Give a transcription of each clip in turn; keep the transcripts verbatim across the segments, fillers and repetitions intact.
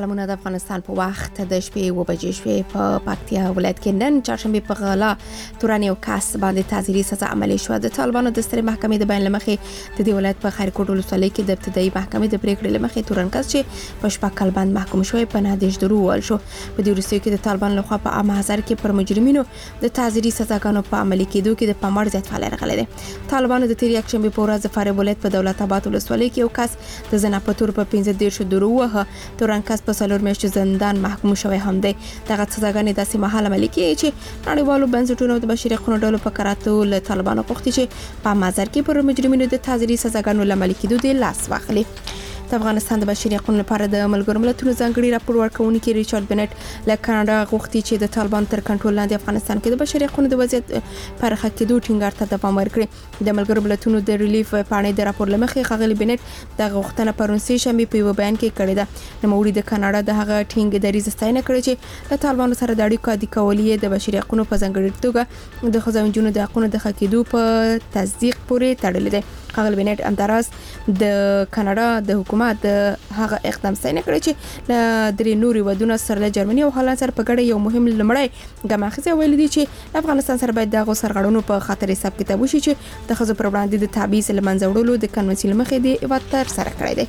سلامونه د افغانستان په وخت د شپې و بجې شوې په پکتیا ولایت کې نن چهارشنبه په غلا تورن یو کس باندې تعزیري سزا عملي شو. د طالبانو د سترې محکمې د بیان لمخې د دې ولایت په خیرکوټ ولسوالۍ کې د ابتدایي محکمې د پریکړې لمخې تورن کس چې په شپږ کال باندې محکوم شوی په نهادیش درو ول شو. په دې وروستیو کې د طالبانو لخوا په عامه هزار کې پر مجرمینو د تعزیري سزاګانو په عملي کېدو کې د پاموړ زیات فعال راغلي دي. طالبانو د تیر یکشنبه په ورځ د فاریاب ولایت په دولت آباد ولسوالۍ کې یو کس د زنا په تور په پنځه دیرش درو وه. تورن کس په څلور میاشتو زندان محکوم شوی هم دی. دغه سزاګانې داسې مهال عملي کیږي چې نړیوالو بنسټونو د بشري حقوقو ډلو په کراتو له طالبانو غوښتي چې په مازر کې پر مجرمینو د تعزیري سزاګانو عملي کېدو د لاس واخلي. د افغانستان د بشري حقوقو لپاره د ملګرو ملتونو ځانګړي راپور ورکونکي ریچارډ بنټ له کاناډا غوښتي چې د طالبان تر کنټرول لاندې افغانستان کې د بشري حقوقو د وضعیت پرخه کېدو ټینګار ته دوام ورکړي. د ملګرو ملتونو د ریلیف پاڼې د راپور لمخې ښاغلي بنټ د غوښتنه پرون سه شنبه په یو بیان کې کړې ده. نوموړي د کاناډا د هغه ټینګ دریځ ستاینه کړې چې د طالبانو سره د اړیکو عادي کولې د بشري حقوقو په ځانګړي توګه د خزانجونو د حقوقو د خکېدو په تصدیق پورې تړلې ده. ښاغلي بنټ همداراز د کاناډا د حکومت هغه اقدام ستاینه کړی چې له درې نوري ودونو سره له جرمني او هالند سره په ګډه یو مهم لمړی ګاماخذ ویل دي چې افغانستان سره باید دغه سرغړونو په خاطر حساب کتاب وشي چې د خزو پر وړاندې د تعویض لمنځه وړلو د کنوانسیون مخې دی وتر سره کړی دی.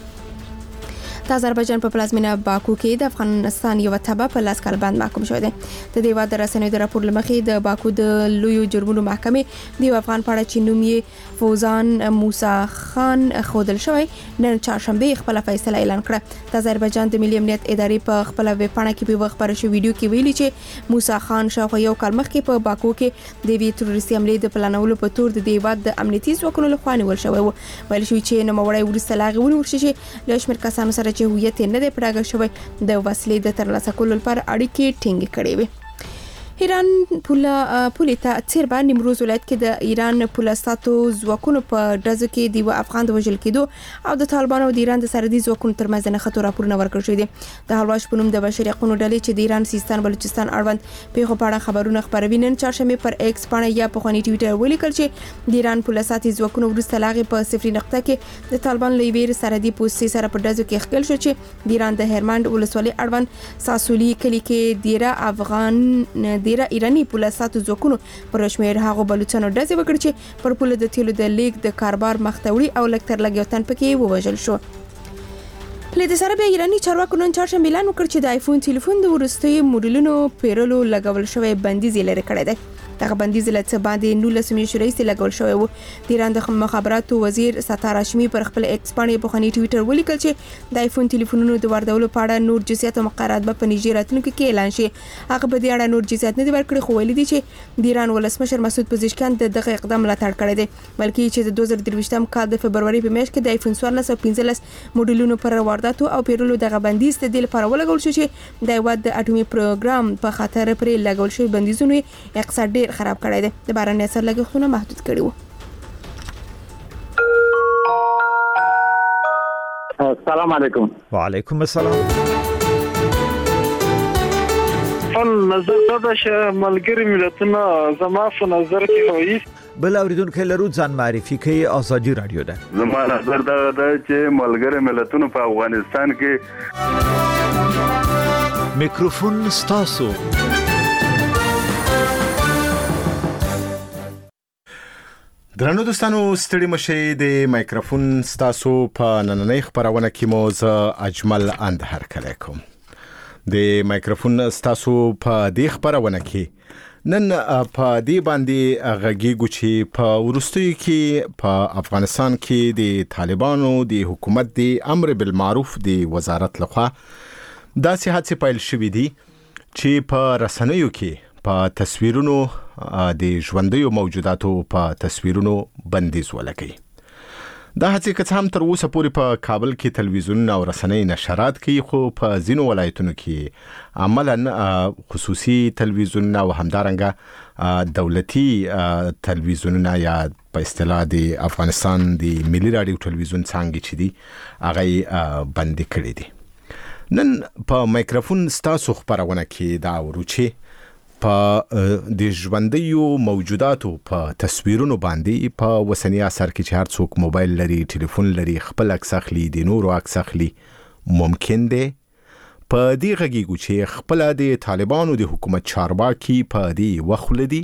د آذربایجان په پلازمینه باکو کې د افغانستان یو تبع په لاس کال باندې محکوم شوی دی. د دې واده رسنیو د راپور لمخې د باکو د لویو جرمونو محکمې د افغان پاړه چې نوم یې فوزان موسی خان خودل شوی نن چهارشنبه خپل فیصله اعلان کړه. د آذربایجان د ملي امنیت ادارې په خپل ویب پاڼه کې په وخت پر شو ویډیو کې ویلي چې موسی خان شاوخوا یو کال مخکې په باکو کې د وی تروریستي حملې د پلانولو په تور د دې واده د امنیتي ځواکونو لخوا نیول شوی و. ویل شوی چې نوموړی ورسته لاغي ونورشي چې له شمېر کسانو سره چې هویت نه دی پړاګه شوی د وسلې د ترلاسه کولو لپاره اړیکې ټینګ کړې وي. ایران پولا پولیتا چیربا نیمروز ولایت کې د ایران پولستاتو ځواکونو په ډزو کې دی و افغان د وژل کېدو او د طالبانو د ایران د سرحدي ځواکونو ترمنځ نه خطر راپورونه ورکړل شوی دي. د هلواش په نوم د بشري حقوقو ډلې چې د ایران سیستان بلوچستان اړوند پیښو په اړه خبرونه خبروي نن چهارشنبه پر ایکس باندې یا په خونی ټویټر ولیکل چې د ایران پولستاتي ځواکونو ورسته لاغي په صفر نقطه کې د طالبان لویر سرحدي پوسټ سره په ډزو کې خپل شو چې د ایران د هرمند ولسوالۍ اړوند ساسولي کلی کې ډیره افغان ډیره ایرانی پولستاتو ځواکونو پر شمیر هغه بلوچستان ډزې وکړي چې پر پوله د تیلو د لیک د کاربار مختوړي او لکتر لګیوتن پکې ووژل شو. له دې سره به ایرانی چارواکو نن چهارشنبه اعلان وکړ چې د آیفون ټلیفون د ورستي موډلونو پیرلو لګول شوی بندیز لري کړی دی. دغه بندیز له څه باندې نولس میاشتې وروسته لګول شوی و. د ایران د مخابراتو وزیر ستار هاشمي پر خپل ایکس باندې په خني ټویټر ولیکل چې د آیفون ټلیفونونو د واردولو په اړه نور جزئیات او مقررات به په نږدې راتلونکي کې اعلان شي. هغه په دې اړه نور جزئیات نه دی ورکړي خو ویلي دي چې د ایران ولسمشر مسعود پزشکیان دغه اقدام ملاتړ کړی دی بلکې چې د دوه زره درویشتم کال د فبرवरी په میاشت کې د آیفون څوارلس او پنځلس موډلونو پر وارداتو او پیرلو دغه بندیز د دې لپاره ولګول شو چې د هیواد د اټومي پروګرام په خاطر پرې لګول شوی بندیزونه اقتصاد ډیر خراب کړی دی. د باران اثر لګښتونه محدود کړي وو. السلام علیکم. وعلیکم السلام. فل نظر دا چې ملګری ملتونه زما په نظر کې وایي بل اوریدونکو لرو ځان معرفي کوي ازادي رادیو ده. زما نظر دا ده چې ملګری ملتونه په افغانستان کې میکروفون ستاسو. درنو دوستانو ستړي مشه د مایکروفون ستاسو په نننۍ خبرونه کې مو ز اجمل اندهر کړی کوم. د مایکروفون ستاسو په دې خبرونه کې نن په دې باندې غږیږو چې په ورستیو کې په افغانستان کې د طالبانو د حکومت د امر بالمعروف د وزارت لخوا داسې هڅې پیل شوې دي چې په رسنیو کې په تصویرونو د ژوندیو موجوداتو په تصویرونو بندیز ولګي. دا هڅه که هم تر اوسه پورې په کابل کې تلویزیون او رسنۍ نشرات کوي خو په ځینو ولایتونو کې عملاً خصوصي تلویزیون او همدارنګه دولتي تلویزیون یا په اصطلاح د افغانستان د ملي رادیو تلویزیون څنګه چې دي هغه بند کړی دي. نن په مایکروفون ستاسو خبرونه کې دا ورچی په د ژوندیو موجوداتو په تصویرونو باندې په وسنی اثر کې چې هر څوک موبایل لري ټلیفون لري خپل عکس اخلي د نورو عکس اخلي ممکن دی په دې غږیږو چې خپل د طالبانو د حکومت چارواکي په دې وخلدي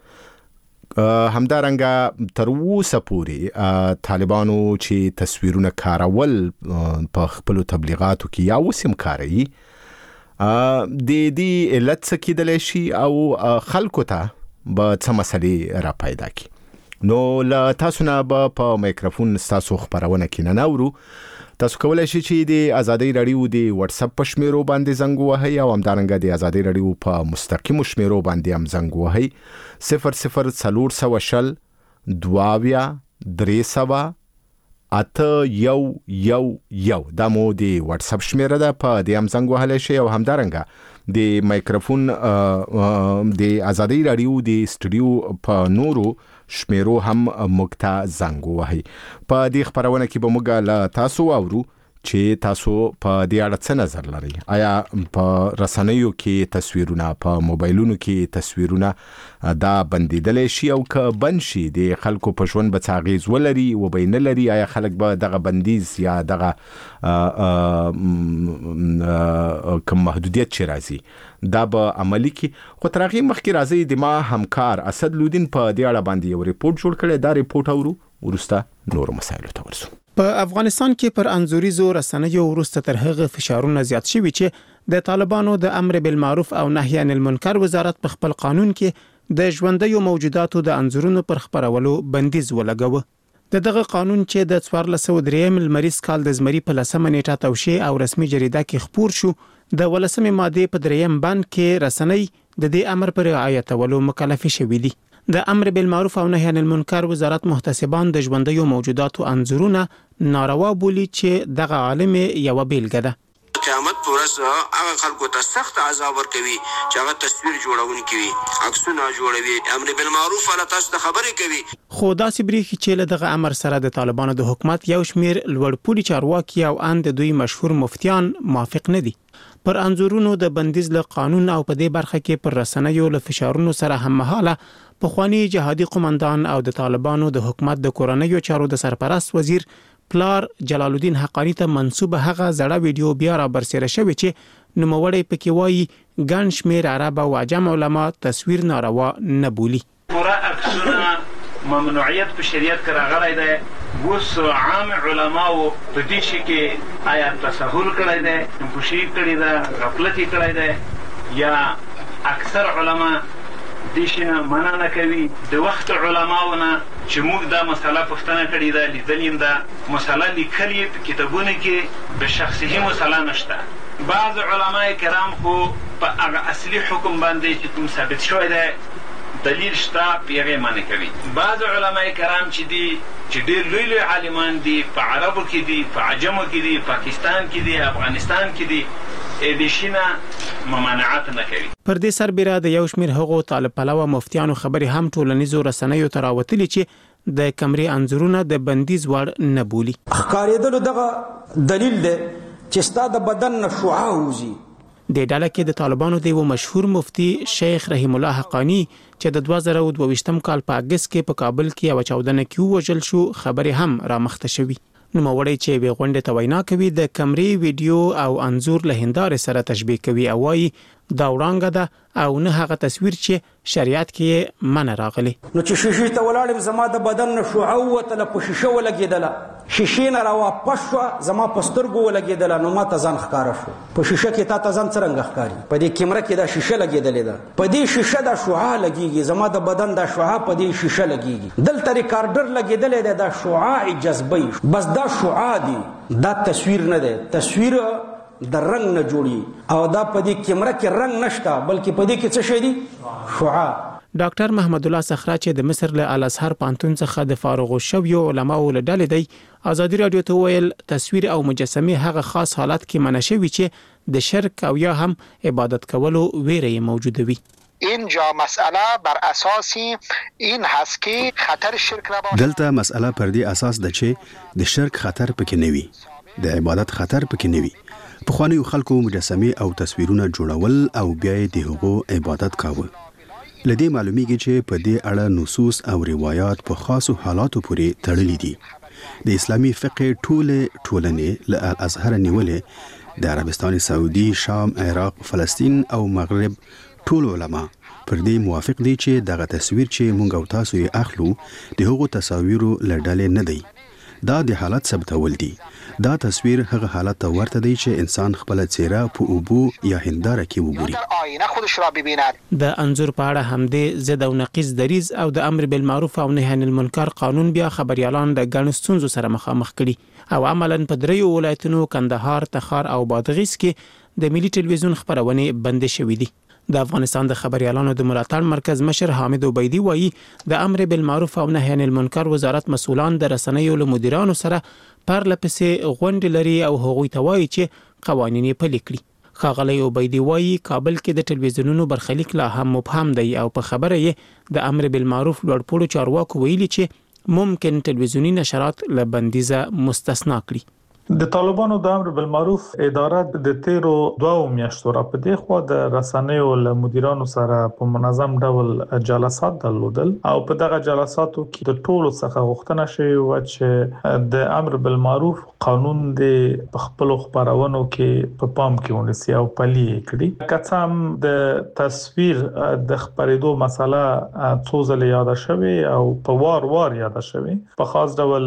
همدارنګه تر اوسه پورې طالبانو چې تصویرونه کارول په خپل تبلیغاتو کې یا وسم کاروي د دې علت څه کېدلی شي او خلکو ته به څه مسلې را پیدا کړي. نو له تاسو نه به په مایکروفون ستاسو خپرونه کې نه ناورو. تاسو کولای شئ چې د آزادۍ راډیو د واتس اپ په شمیرو باندې زنګ ووهئ او همدارنګه د آزادۍ راډیو په مستقیمو شمیرو باندې هم زنګ ووهئ. صفر صفر څلور سوه شل دوه اویا درې سوه اته یو یو یو دا مو د واتس اپ شمیره ده. په دې هم زنګ وهلی شئ او همدارنګه د مایکروفون د آزادۍ راډیو د سټوډیو په نورو شمیرو هم مکتا زنګ وهي. په دې خبرونه کې به موږ له تاسو واورو چې تاسو په دې اړه څه نظر لرئ. آیا په رسنیو کې تصویرونه په موبایلونو کې تصویرونه دا بندیدلی شي او که بند شي د خلکو په ژوند به څه اغیز ولري و به نه لري؟ آیا خلک به دغه بندیز یا دغه کم محدودیت چې راځي دا به عملی کی؟ خو تر هغې مخکې راځي د ما همکار اسد لودین په دې اړه باندې یو ریپورت جوړ کړی. دا ریپورت اورو وروسته نورو مسایلو ته ورسو. په افغانستان کې پر انزوريزو رسنیو وروسته تر هغه فشارونه زیات شوي چې د طالبانو د امر بالمعروف او نهي عن المنکر وزارت په خپل قانون کې د ژوندیو موجوداتو د انزورونو پر خبرولو بندیز ولګوه. د دغه قانون چې د څوارلس سوه دریم لمریز کال د زمري په لسمه نیټه توشیح او رسمي جریده کې خپور شو، د ولسمې ماده په دریم بند کې رسنۍ د دې امر پر رعایتولو مکلف شوي دي. د امر بالمعروف او نهي عن المنکر وزارت محتسبان د ژوندیو موجوداتو انزورونه ناروا بولي چې دغه عالم یو بیلګه ده. قیامت پرسه هغه خلکو ته سخت عذاب ورکوي چې هغه تصویر جوړونکي وي، عکسونه جوړوي، امر بالمعروف ولا تاسو ته خبرې کوي. خو داسې بریښي چې له دغه امر سره د طالبانو د حکومت یو شمیر لوړپوړي چارواکي او ان د دوی مشهور مفتیان موافق نه دي. پر انزورونو د بندیز له قانون او په دې برخه کې پر رسنیو له فشارونو سره هم مهاله پخوانی جهادي قومندان او د طالبانو د حکومت د کورنیو چارو د سرپرست وزیر پلار جلال الدین حقانی ته منسوبه هغه زړه ویډیو بیا را برسېره شوې چې نوموړی پکې وایي ګڼ شمېر عرب او عجم علما تصویر ناروا نه بولي. پوره عکسونه ممنوعیت په شریعت کې راغلی دی. اوس عام علماو په دې شي کې آیا تساهل کړی دی، نفوشي کړې ده، غفلت یې کړی دی، یا اکثر علما دې شي نه منع نه کوي. د وخت علماو نه چې موږ دا مسله پوښتنه کړې ده، لیدلې یم دا مسله لیکلې په کتابونو کې به شخصي مسله نشته. بعض علما کرام خو په هغه اصلي حکم باندې چې کوم ثابت شوی دی دلیل شته په هغې منع کوي. بعض علما کرام چې دي چې ډېر لوی لوی عالمان دي، په عربو کې دي، په عجمو کې دي، پاکستان کې دي، افغانستان کې دي، د شینه ممانعت نه کوي. پر دې سربېره د یو شمېر هغو طالب پلوه مفتیانو خبرې هم ټولنیزو رسنیو ته راوتلي چې د کمرې انځورونه د بندیز وړ نه بولي. ښکارېدلو دغه دلیل دی چې ستا د بدن نه شعاع وځي. د ډله کې د طالبانو د یو مشهور مفتی شیخ رحیم الله حقانی چې د دوه زره او دوه ویشتم کال په اګست کې په کابل کې یوه چاودنه کې ووژل شو خبرې هم رامخته شوي. نوموړی چې یوې غونډې ته وینا کوي د کمرې ویډیو او انځور له هندارې سره تشبیه کوي او وایي دا وړانګه ده او نه هغه تصویر چې شریعت کې منع راغلی. نو چې شیشې ته ولاړم زما د بدن نه شعاع ووتله، په شیشه ولګېدله، شیشې نه راواپس شوه، زما په سترګو ولګېدله، نو ما ته ځان ښکاره شو. په شیشه کې تا ته ځان څرنګه ښکاري؟ په دې کیمره کې دا شیشه لګېدلې ده، په دې شیشه دا شعاع لګېږي، زما د بدن دا شعاع په دې شیشه لګېږي. دلته ریکارډر لګېدلی دی، دا شعاع جذبوي، بس دا شعاع دی، دا تصویر نه دی. تصویر د رنگ نه جوړي او دا په دې کیمره کې رنگ نشته، بلکې په دې کې څه شی دی؟ شعاع. ډاکټر محمد الله صخره چې د مصر له الازهر پانتون څخه د فارغ شویو علماو له ډلې دی ازادي رادیو ته ویل تصویر او مجسمه هغه خاص حالت کې منع شوي چې د شرک او یا هم عبادت کولو ویره موجوده وي. اینجا مسئله بر اساس این هست که خطر شرک را دلته مسئله پر دې اساس ده چې د شرک خطر پکې نه وي، د عبادت خطر پکې نه وي. پخوانیو خلکو مجسمه او تصویرونه جوړول او بیا د هغو عبادت کاوه. لدې معلومیږي چې په دې اړه نصوص او روایت په خاصو حالاتو پورې تړلي دي. د اسلامي فقه ټوله ټولنې له الازهر نیولې د عربستان سعودي، شام، عراق، فلسطین او مغرب ټول علما پر دې موافق دي چې دغه تصویر چې مونږ او تاسو یې اخلو د هغو تصاویرو له ډلې نه دی. دا د حالت ثبتول دي. دا تصویر هغه حالت ته ورته دی چې انسان خپل څیره په اوبو یا هنداره کې وګوري. د انځور په اړه همدې ضد او نقیض دریز او د امر بالمعروف او نهي عن المنکر قانون بیا خبريالان د ګڼو ستونزو سره مخامخ کړي او عملاً په دریو ولایتونو کندهار، تخار او بادغیس کې د ملي ټلویزیون خبرونه بند شوې دي. د افغانستان د خبريالانو د ملاتړ مرکز مشر حامد عبیدی وایي د امر بالمعروف او نهي عن المنکر وزارت مسؤلان د رسنیو له مدیرانو سره پرلپسې غونډې لري او هغوی ته وایي چې قوانین یې پلي کړي. ښاغلی عبیدی وایي کابل کې د ټلویزیونونو برخلیک لا هم مبهم دی او په خبره یې د امر بالمعروف لوړپوړو چارواکو ویلي چې ممکن ټلویزیونی نشرات له بندیزه مستثنا کړي. د طالبانو د امر بالمعروف اداره د تیرو دوه میاشتو را په دې خوا د رسنیو له مدیرانو سره په منظم ډول جلسات درلودل او په دغه جلساتو کې د ټولو څخه غوښتنه شوې و چې د امر بالمعروف قانون د خپل خبرونو کې په پام کې ونیسي او پلي کړي. کڅام د تصویر د خبرېدو مسله څو ځله یاد شوې او په وار وار یاد شوې په خاص ډول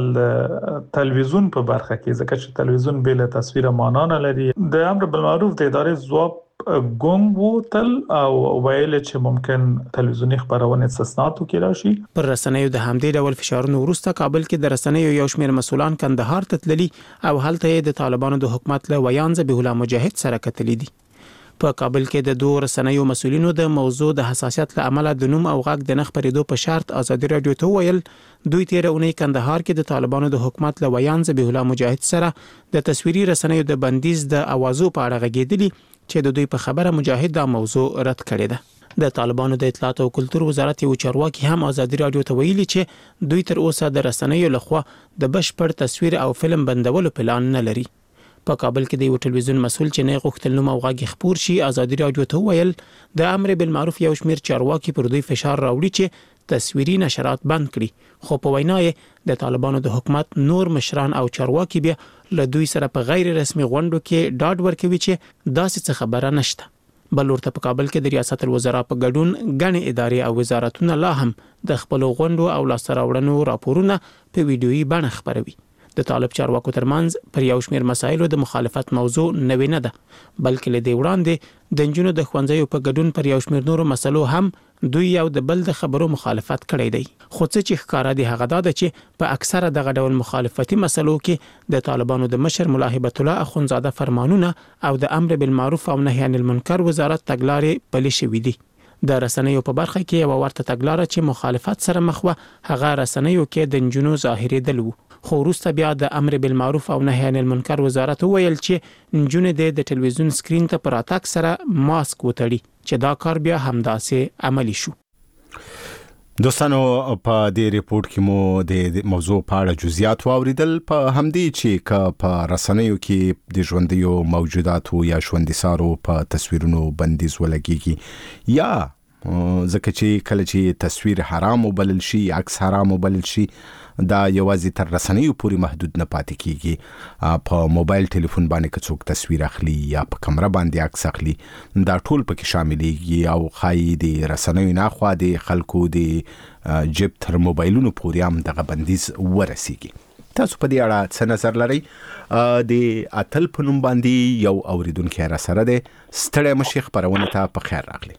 تلویزیون په برخه کې ځکه تلویزیون بل تصویر معنا نه لري. د امر بالمعروف د ادارې ځواب ګونګ وو تل او ویل چې ممکن تلویزیونی خبرونه استثناءاتو کې راشي. پر رسنیو د همدې ډول فشارونو وروسته کابل کې د رسنیو یو شمېر مسؤلان کندهار ته تللي او هلته د طالبانو د حکومت له ویان ذبیح الله مجاهد سره کتلي دي. په کابل کې د دوه رسنیو مسؤلینو د موضوع د حساسیت له امله د نوم او غږ د نه خبرېدو په شرط ازادي رادیو ته ویل دوی تیر اونۍ کندهار کې د طالبانو د حکومت له ویان ذبیح الله مجاهد سره د تصویري رسنیو د بندیز د اوازو په اړه غږېدلي چې د دوی په خبره مجاهد دا موضوع رد کړې ده. د طالبانو د اطلاعات او کلتور وزارت یو چارواکي هم ازادي رادیو ته ویلي چې دوی تر اوسه د رسنیو لخوا د بشپړ تصویر او فلم بندولو پلان نه لري. په کابل کې د یو ټلویزیون مسؤل چې نه غوښتل نوم او غږ خبر شي ازادي رادیو ته ویل د امر بالمعروف یو شمېر چارواکي پر دوی فشار راوړي چې تصویري نشرات بند کړي خو په وینا یې د طالبانو د حکومت نور مشران او چارواکي بیا له دوی سره په غیر رسمي غونډو کې ډاډ ورکوي چې داسې څه خبره نشته. بل ورته په کابل کې د ریاست الوزرا په ګډون غني ادارې او وزارتونه لا هم د خپل غونډو او لاسته راوړنو راپورونه په ویډیويي بڼه خبروي. د طالب چارواکو ترمنځ پر یو شمېر مسایلو د مخالفت موضوع نوې نه ده بلکې له دې وړاندې د نجونو د ښوونځیو په ګډون پر یو شمېر نورو مسلو هم دوی یو د بل د خبرو مخالفت کړی دی. خو څه چې ښکاره دي هغه دا ده چې په اکثره دغه ډول مخالفتي مسلو کې د طالبانو د مشر ملا هبت الله اخونزاده فرمانونه او د امر بالمعروف او نهي عن المنکر وزارت تګلارې پلي شوې دي. د رسنیو په برخه کې یو ورته تګلاره چې مخالفت سره مخ و هغه رسنیو کې د نجونو ظاهري دل وو. خو وروسته بیا د امر بالمعروف او نهي عن المنکر وزارت ویل چې نجونې د ټلویزیون سکرین ته پر اتاک سره ماسک وتړي چې دا کار بیا همداسې عملی شو. دوستانو په دې ریپورت کې مو د موضوع په اړه جزئیات واوریدل په همدې چې ک په رسنیو کې د ژوندیو موجوداتو یا ژوندسارو په تصویرونو بندیز ولګيږي یا ځکه چې کله چې تصویر حرام وبلل شي عکس حرام وبلل شي دا یوازې تر رسنیو پورې محدود نه پاتې کیږي. په موبایل ټلیفون باندې که څوک تصویر اخلي یا په کمره باندې عکس اخلي دا ټول پکې شاملېږي او خای د رسنیو نه خوا د خلکو د جیب تر موبایلونو پورې هم دغه بندیز ورسیږي. تاسو په دې اړه څه نظر لرئ؟ د اتل په نوم باندې یو اوریدونکو را سره ده. ستړی مشي خبرونه ته په خیر راغلی.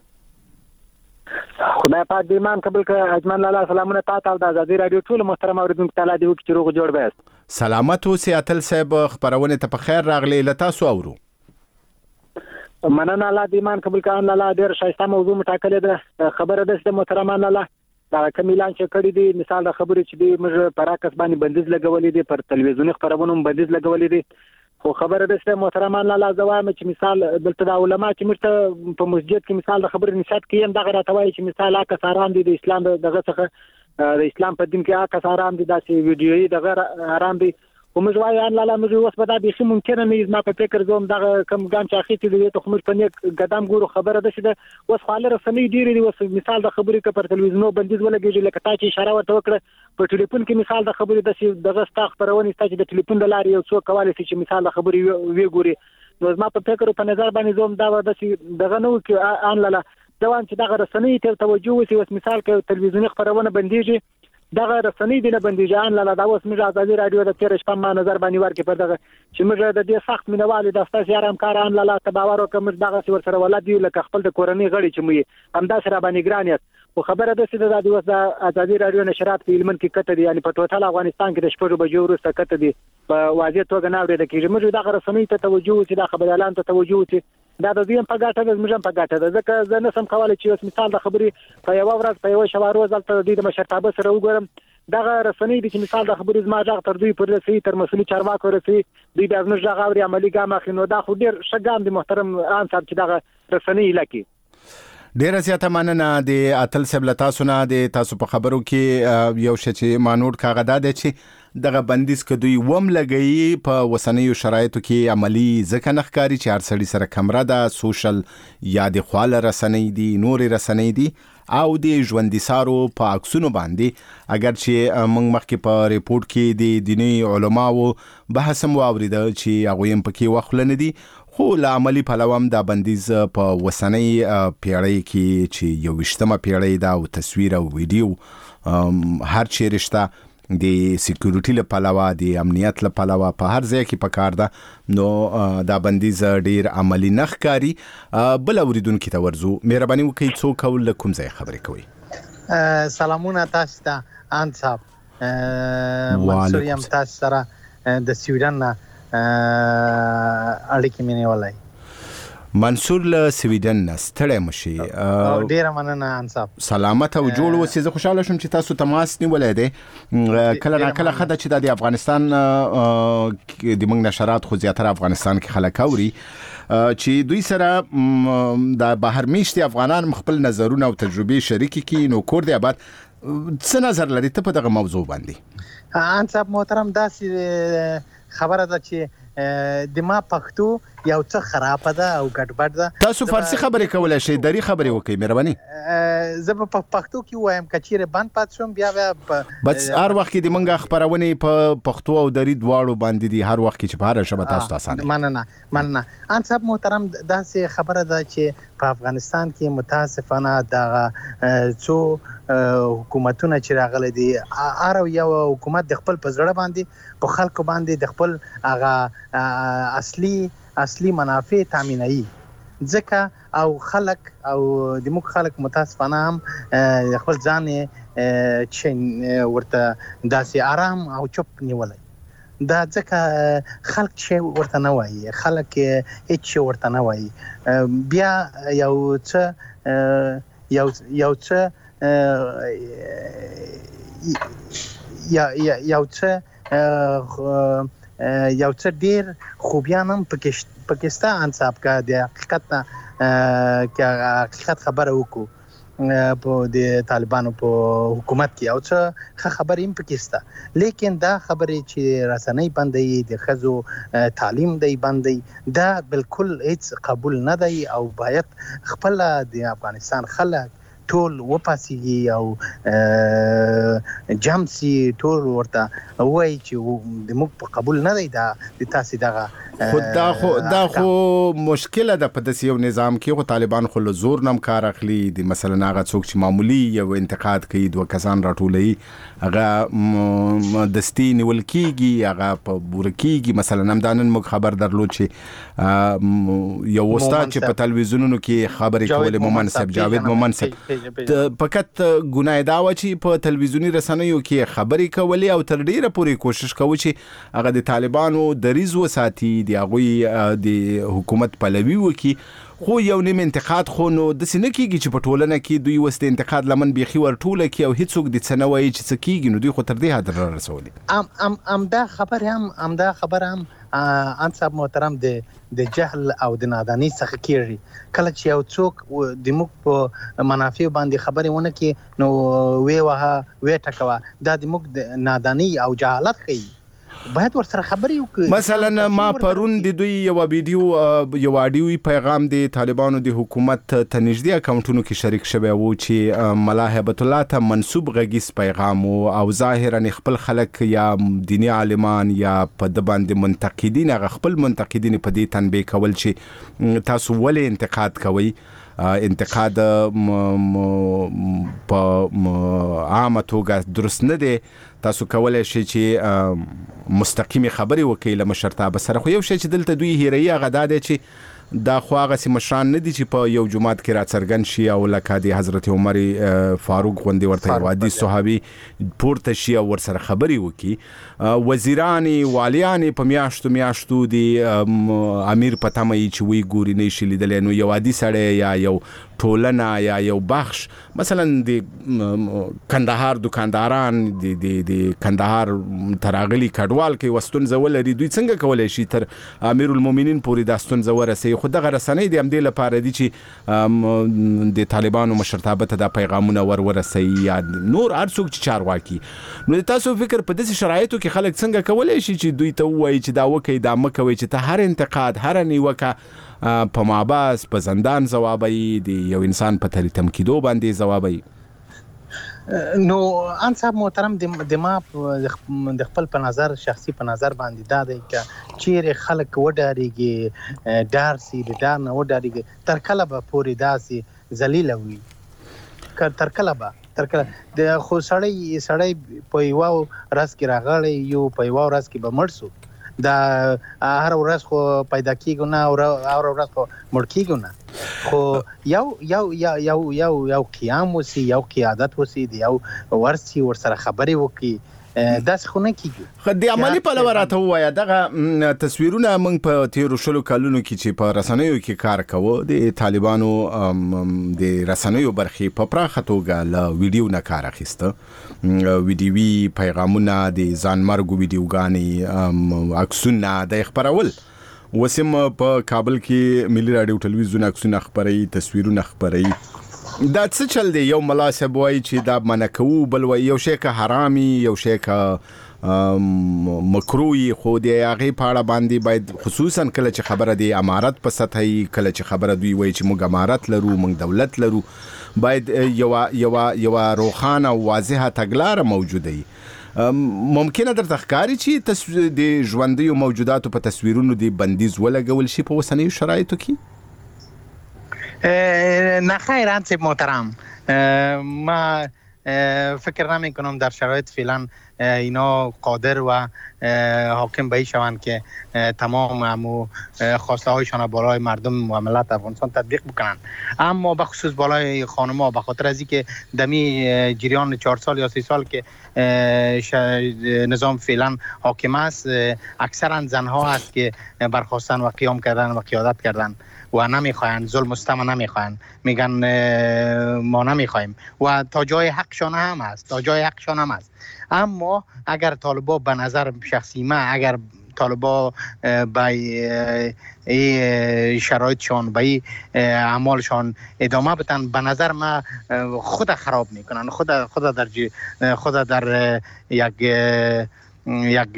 خدای پاک دې ایمان قبول کړه. اجمل الله سلامونه تاسو او د ازادي رادیو ټول محترم اوریدونکو تعالی دې وکړي چې روغ جوړ بیاست. سلامت اوسئ اتل صاحب خبرونه ته په خیر راغلی. له تاسو اورو. مننه الله دې ایمان قبول کړه. الله ډېر ښایسته موضوع مټاکلې ده. خبره ده چې محترم الله دا کوم اعلان چې کړی دی مثال د خبرې چې دی موږ پر اکس باندې بندیز لګولې دي پر تلویزیونی خبرونو بندیز لګولې دي. خو خبره ده چې محترم الله زوام چې مثال دلته د علماء چې مرته په مسجد کې مثال د خبرې نشات کې هم دغه راټوي چې مثال اکس حرام دي د اسلام دغه څخه د اسلام په دین کې اکس حرام دي داسې ویډیويي دغه حرام دي. خو موږ وایو ان لاله موږ اوس په دا به ممکنه نه زما په فکر زوم دغه کم ګام چې اخیتی دی ته موږ په نیک قدم ګورو. خبره ده چې اوس خاله رسنۍ ډیره دي. اوس مثال د خبرې کې پر تلویزیون بندیز ولګیږي لکه تا چې اشاره ورته وکړه په ټلیفون کې مثال د خبرې د دغه ستا خبرونه ستاسو د ټلیفون د لارې یو څو کولای شي چې مثال د خبرې وی ګوري نو زما په فکر په نظر باندې زوم دا د دغه نو کې ان لاله دوان چې دغه رسنۍ ته توجه وسی وس مثال کې تلویزیونی خبرونه بنديږي دغه رسنۍ دی نه بنديږي ان لاله دا اوس موږ ازادي رادیو د تیر شپه ما نظر باندې ورکې پر دغه چې موږ د دې سخت مینوالي د استاد یارم کار ان لاله تباور وکم دغه ور سره ولادي لکه خپل د کورنۍ غړي چې مې هم دا سره باندې ګرانیت خو خبره ده چې د اوس د ازادي رادیو نشرات په علمن کې کته دي یعنی په ټوټل افغانستان کې د شپږ بجو وروسته کته دي په واضح توګه نه اورېدل کېږي موږ دغه رسنۍ ته توجه وسی د خبر اعلان ته توجه وسی دا د دې په ګټه د موږ په ګټه ده ځکه زه نه سم کولای چې اوس مثال د خبرې په یو ورځ په یو شوار روز تل د مشرتابه سره وګورم دغه رسنۍ د مثال د خبرې زما ځاغ تر دوی پر رسي تر مسولي چارواکو رسي دوی د ازمن ځاغ اوري عملی ګام اخینو دا خو ډیر شګام دي محترم ان صاحب چې دغه رسنۍ لکه ډیره زیاته مننه د اتل سبلتا سونه د تاسو په خبرو کې یو شې چې مانوټ کاغذ ده چې دغه بندیز کدوې وم لګي په وسنیو شرایطو کې عملی ځکه نخکاری چې هر سړي سره کمره ده سوشل یا د خواله رسنۍ دي نوري رسنۍ دي او د ژوندۍ سارو په عکسونو باندې اگر چې موږ مخکې په ریپورت کې د دیني علماو بحث مو اوریدل چې هغه هم پکې وخلنه دي خو له عملی پلوام دا بندیز په وسنۍ پیړۍ کې چې یو وشتمه پیړۍ دا او تصویر او ویډیو هر چی رشتہ د سکیورټي له پلوه د امنیت له پلوه په هر ځای کې پکار ده نو دا بندیز ډیر عملی نخکاری بل اوریدونکو ته ورزو مهرباني وکړئ څوک ول کوم ځای خبرې کوي سلامونه تاسو ته ان صاحب منصور یم تاسو سره د سویډن اړیکې مې نیولای منصور له سویډن ستړی مشي ډیره مننه ان صاحب سلامت او جوړ اوسې زه خوشاله شوم چې تاسو تماس نیولای دی کله نه کله خدای چې د افغانستان د موږ نشرات خو زیاتره افغانستان کې خلک اوري چې دوی سره د بهر میشتي افغانان خپل نظرونه او تجربې شریک کړي نو کور دی آباد څه نظر لري ته په دغه موضوع باندې ان صاحب محترم داسې خبره ده چې د ما پښتو یو څه خراب ده او ګډوډ ده تاسو فارسی خبرې کولای شئ دری خبرې وکړئ مهرباني زه په پښتو کې وایم کچېره بند پات شوم بیا بیا بس هر وخت کې د منګه خبرونه په پښتو او دری دواړو باندې دي هر وخت کې چې په هر شبکه تاسو ته اسانه مننه مننه ان صاحب محترم داسې خبره ده چې په افغانستان کې متاسفانه د څو حکومتونه چې راغلي دي هر یو حکومت د خپل پزړه باندې په خلکو باندې د خپل هغه اصلي اصلي منافع تامینایي ځکه او خلک او د موږ خلک متاسفانه هم خپل ځان چې ورته داسې آرام او چپ نیولای دا ځکه خلک چې ورته نه وایي خلک هیڅ ورته نه وایي بیا یو څه یو یو څه یو څه یو څه ډیر خوبیان هم پاکستان صاحب کا د حقیقت کې حقیقت خبره وکړو په د طالبانو په حکومت کې او څه خبرې هم پاکستان لیکن دا خبرې چې رسنۍ باندې د خزو تعلیم دی باندې دا بالکل هیڅ قبول نه دی او باید خپل د افغانستان خلک ټول وپاسي او جامسي ټول ورته وای چې د موږ په قبول نه دی دا د تاسو دغه خدا خو دا خو مشکله ده په داسې یو نظام کې خو طالبان خو له زور نم کار اخلي د مثلا هغه څوک چې معمولی یو انتقاد کوي دوه کسان راټولوي هغه دستی نیول کیږي هغه په بور کیږي مثلا نمدانن موږ خبر درلود چې یو استاد چې په تلویزیونونو کې خبرې کولې مومن صاحب جاوید مومن صاحب فقط ګناه دا و چې په تلویزیونی رسنیو کې خبرې کولې او تر ډیره پورې کوشش کوي چې هغه د طالبانو دریز وساتي د هغه د حکومت پلوي وکي خو یو نیم انتقاد خو نو د سینه کېږي چې په ټولنه کې دوی وست انتقاد لمن بيخي ورټوله کې او هیڅوک د څنوي چې څه کېږي نو دوی خو تر دې حد رسولي ام ام ام دا خبر هم ام دا خبر هم ان صاحب محترم د د جهل او د نادانی څخه کیږي کله چې یو څوک د موږ په منافع باندې خبرې ونه کې نو وی وها وی ټکوا دا د موږ د نادانی او جهالت کوي باید ورسره خبرې وکړي. مثلا ما پرون د دوی یو ویډیو یو اډیوي پیغام د طالبانو د حکومت ته نږدې اکاونټونو کې شریک شوی و چې ملا هیبت الله ته منسوب غږیز پیغام او ظاهرا خپل خلک یا دینی عالمان یا په د باندې منتقدین هغه خپل منتقدین په دې تنبیه کول چې تاسو ولې انتقاد کوئ. انتقاد په عامه توګه درست نه دی. تاسو کولای شئ چې مستقیمي خبرې وکړئ له مشرتابه سره. خو یو شی چې دلته دوی هیروي هغه دا دی چې دا خو هغه سي مشران نه دي چې په یو جماعت کې راڅرګند شي او لکه د حضرت عمر فاروق غوندي ورته یو حدیث صحابي پورته شي او ورسره خبرې وکړي. وزیران والیان په میاشتو میاشتو د امیر په تمه چې وی ګوري نه شي لیدل. نو یو عادي سړی یا یو ټولنه یا یو بخش مثلا د کندهار دکانداران د د د کندهار تراغلي کډوال کې وستون زول لري دوی څنګه کولای شي تر امیر المؤمنین پورې داستون زور رسي. خو دغه رسنۍ د امدې لپاره دي چې د طالبانو مشرتابه ته د پیغامونه ور ورسي یا نور ارڅوک چې چارواکي. نو تاسو فکر په داسې شرایطو کې خلک څنګه کولای شي چې دوی ته وایي چې دا وکي دا مکوي چې ته هر انتقاد هر نیوکه په ماباس په زندان جوابي دی یو انسان په تری تمکیدو باندې جوابي. نو ان صاحب محترم د ما د خپل په نظر شخصي په نظر باندې دا دی چې چیرې خلک وډاریږي ډار سي د ډار نه وډاریږي تر کله به پوری داسي ذلیل وي تر کله به تر کله د خو سړی سړی په یو راس کې راغلی یو په یو راس کې به مرسو دا هر ورځ خو پیدا کیږي نه او هر ورځ خو مړ کیږي نه. خو یو یو یو یو یو قیام وسی یو قیادت وسی دی یو ورسي ورسره خبرې وکي داس خو نه کیږي. د عملی په لور راته وایا دغه تصویرونه موږ په تیرو شلو کلونو کې چې په رسنیو کې کار کوو د طالبانو د رسنیو برخې په پراخه توګه له ویډیو نه کار اخیسته. ویډیوي پیغامونه د ځانمرګو ویډیوګانې عکسونه د خبرول وسم په کابل کې ملي رادیو ټلویزیون عکسونه خبري تصویرونه خبري. دا څه چل دی یو مناسب وای چې دا منکو بل وای یو شی که حرامي یو شی که مکروهي خو دی هغه پاړه باندې باید خصوصا کله چې خبره دی امارت په سطحي کله چې خبره دوی وای چې موږ امارت لرو موږ دولت لرو باید یو یو یو روخانه او واضحه تګلاره موجوده وي. ممکنه درته ښکاري چې د ژوندیو موجوداتو په تصویرونو دی بندیز ولګول شي په وسنیو شرایطو کې؟ نه خیر انصب محترم ما فکر نمی کنم در شرایط فعلا اینا قادر و حاکم به شوند که تمام امو خواسته هایشان بالای مردم و ملت افغانستان تطبیق بکنن. اما به خصوص بالای خانم ها به خاطر از اینکه دمی جریان چهار سال یا سی سال که نظام فعلا حاکم است اکثرا زنها است که برخواستن و قیام کردن و قیادت کردن و نمیخواین ظلم و ستم نمیخواین میگن ما نمیخوایم و تا جای حقشان هم است تا جای حقشان هم است. اما اگر طالبا به نظر شخصی ما اگر طالبا به شرایطشان به اعمالشان ادامه بدن به نظر ما خود خراب میکنن خود خود در خود در یک یک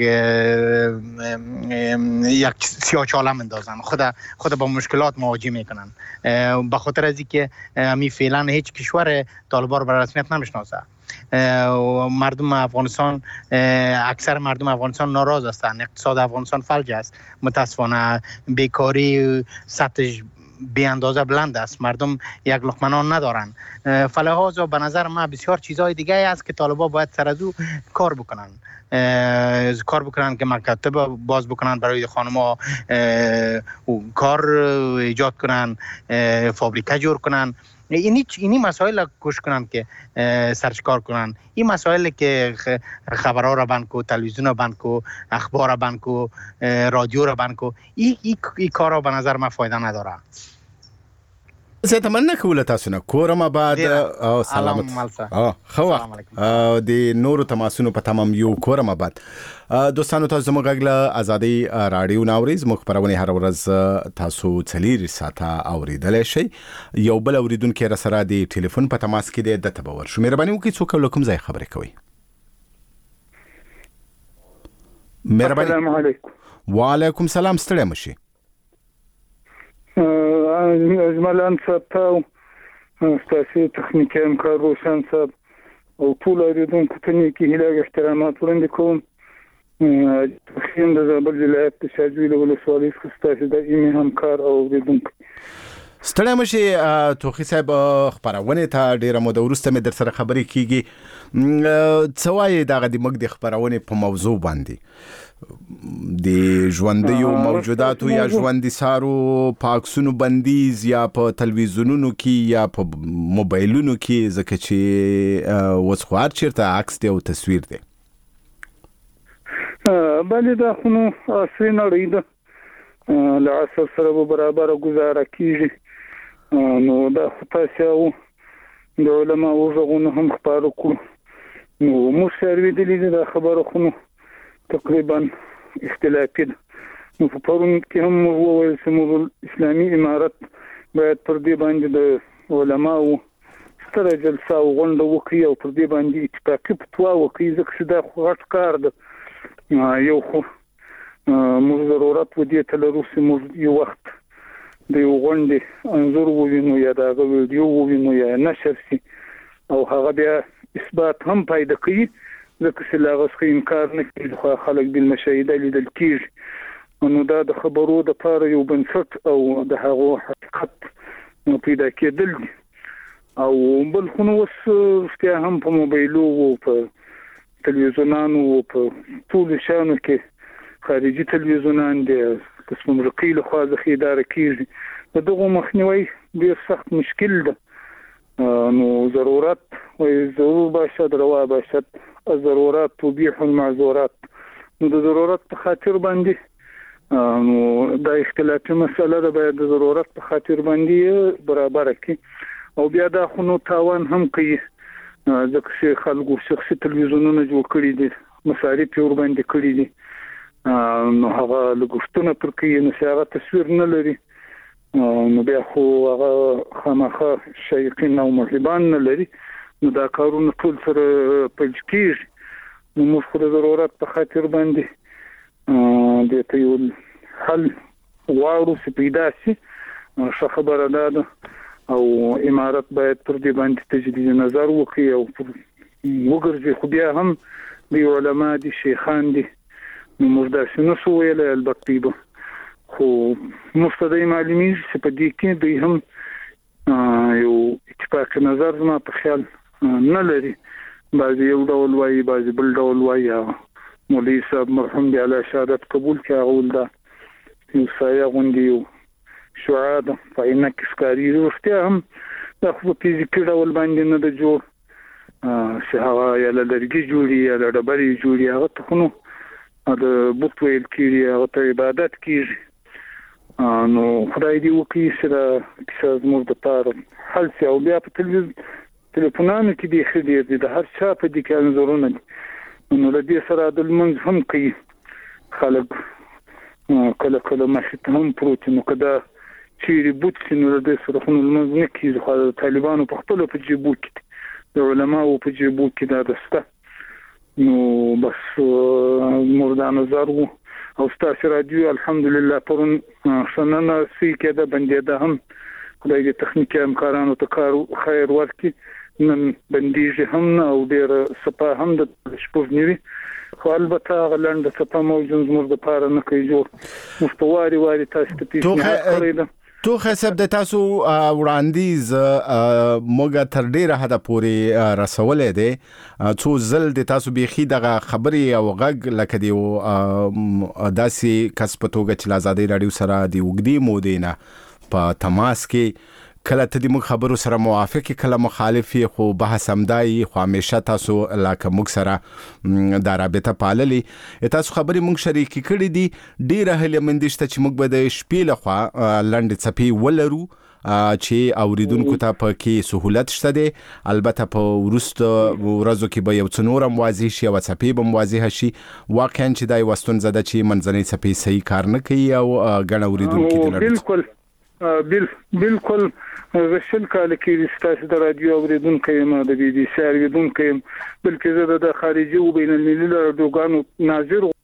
یک سیاه‌چاله اندازن خود خود با مشکلات مواجه میکنن به خاطر از اینکه می فعلا هیچ کشور طالبان رو به رسمیت نمیشناسه. مردم افغانستان اکثر مردم افغانستان ناراض هستند. اقتصاد افغانستان فلج است. متاسفانه بیکاری سطحش بی اندازه بلند است. مردم یک لقمه نان ندارن. فلهذا به نظر من بسیار چیزهای دیگه است که طالبان باید سر از او کار بکنن. کار بکنن که مکاتب باز بکنن برای خانم‌ها کار ایجاد کنن فابریکه جور کنن. اینی اینی مسائل کوشش کنن که سرچ کار کنن. این مسائل که خبرها را بند کو تلویزیون را بند کو اخبار را بند کو رادیو را بند کو این این کارا به نظر من فایده نداره. زه تمنه کوله تاسو نه کورم آباد او سلامت او خو د نورو تماسونو په تمام یو کورم آباد. دوستانو تاسو زموږ غږ له ازادي رادیو ناوریز مخ پرونه هر ورځ تاسو څلیر ساعته اوریدل شي. یو بل اوریدونکو را سره د ټلیفون په تماس کې د تبور شو مهرباني وکړئ څوک لکم ځای خبرې کوي. مهرباني. السلام علیکم. وعلیکم سلام. ستړي مشي. اجمل انصاب تاو ستاسو تخنیکي همکار روشن صاحب او ټول اوریدونکو ته نیکی هیله احترامات وړاندې کوم. خیم د زابل ولایت د شاجوی له ولسوالۍ څخه ستاسو د ایمه همکار او اوریدونکو. ستړي مشي توخی صاحب خبرونه ته ډیره مو د ورسته مې در سره خبرې کیږي. څوای دغه د مګ د خبرونه په موضوع باندې د ژوندیو موجوداتو یا ژوندۍ سارو پاکسونو بندیز یا په تلویزیونونو کې یا په موبایلونو کې ځکه چې وسخوار چیرته عکس دی او تصویر دی. بلې دا خو نو اصلي نړۍ ده له عصر سره برابر گزاره کیږي نو دا خو تاسو د علماء وغوونه هم خبرو کو نو موږ سره دي دا خبره خو نو تقریبا اختلافي ده. نو په پرون کې هم وویل چې موږ اسلامي امارت باید پر دې باندې د علماء ستره جلسه او غونډه وکړي او پر دې باندې اتفاقي فتوا وکړي ځکه چې دا خو غټ کار ده. یو خو موږ ضرورت ودی ته لرو چې موږ یو وخت د یو غونډې انځور ووینو یا د هغه ویډیو ووینو یا نشر شي او هغه بیا اثبات هم پیدا کوي ځکه چې لا غوښه انکار نه کوي خو خلک بل مشاهده لیدل کیږي نو دا د خبرو د پاره یو بنسټ او د هغه حقیقت پیدا کېدل او بل خو نو وسته هم په موبایلو او په تلویزیونانو او په ټول شانو کې خارجي تلویزیونان دي قسم رقي له خوا ځخې اداره کیږي دغه مخنیوي ډیر سخت مشکل ده. نو ضرورت و ضرور باشد روا باشد الضرورات تبيح المعذورات. نو د ضرورت په خاطر باندې نو دا اختلافي مسله ده باید د ضرورت په خاطر باندې برابر کړي او بیا دا خو نو تاوان هم کوي ځکه چې خلکو شخصي تلویزیونونه جوړ کړي دي مصارف یې ور باندې کړي دي نو هغه لګښتونه پر کوي نو هغه تصویر نه لري نو بیا خو هغه خامخا شایقین او محبان نه لري نو دا کارونه ټول سره پج کیږي نو موږ خو د ضرورت په خاطر باندې د ته یو حل غواړو چې پیدا شي ښه خبره ده او امارت باید پر دې باندې تجدید نظر وکړي او وګرځي خو بیا هم د علماء دي شیخان دي نو موږ دا شنو سو ویل البته خو مستدی معلومی چې په دې کې دوی هم یو اتفاق نظر زما په خیال نه لري بعضی یو ډول وایي بعضی بل ډول وایي مولوی صاحب مرحوم دی علی شهادت قبول کړه اول دا یو سایه غوندي یو شعاده فإنك سکاری ورته هم دا خو په فزیکي ډول باندې نه د جوړ چې هغه یا لرګي جوړي یا ډبرې جوړي هغه ته نو د بوت ویل کیږي هغه ته عبادت کیږي نو خدای دې وکړي چې کیسه زموږ د پاره حل شي او بیا په تلویزیون تلیفونانو کې دې خدای دې د هر چا په دې کې انځورونه دي نو د دې سره د منځ هم کوي خلک کله کله مخته هم پروت نو کدا چیرې بوت نو د دې سره خو منځ نه کیږي خو د طالبانو په خپل په جيبو کې د علماو په جيبو کې دا دسته نو بس مردا نظر وو او ستاسو رادیو الحمدلله پرون سننه سې کې دا بندې ده هم خدای دې تخنیکي همکارانو ته کار خیر ورکړي نن بندیږي هم او ډیر صفه هم د شپږنیوي خو البته غلند صفه موجود زموږ د پاره نه کوي جوړ مستواري واري تاسو ته پیښه تو حساب د تاسو وړاندیز موږ تر ډیره حد پورې رسولې دي څو زل د تاسو بيخي دغه خبري او غږ لکه دی داسي کسبتوګه چې آزادي رادیو سره دی وګدي مودینا په تماس کې کله ته د مخ خبرو سره موافق کله مخالفي خو بحث همدای خو همیشه تاسو لکه موږ سره د رابطه پاللې تاسو خبري موږ شریک کړي دي ډیره هله مندشته چې موږ به د شپې لخوا لنډ چپی ولرو چې اوریدونکو ته پکې سہولت شته دي البته په ورست ورځو کې به یو څنورم واضح شي او چپی به واضح شي واقعا چې دای وستون زده چې منځنۍ چپی صحیح کار نه کوي او غن اوریدونکو ته بالکل بل بالکل غشل کال کې ستاسو د رادیو اوریدونکو یم د بي بي سي اوریدونکو یم بلکې زه د خارجي او بین المللي اردوګانو ناظر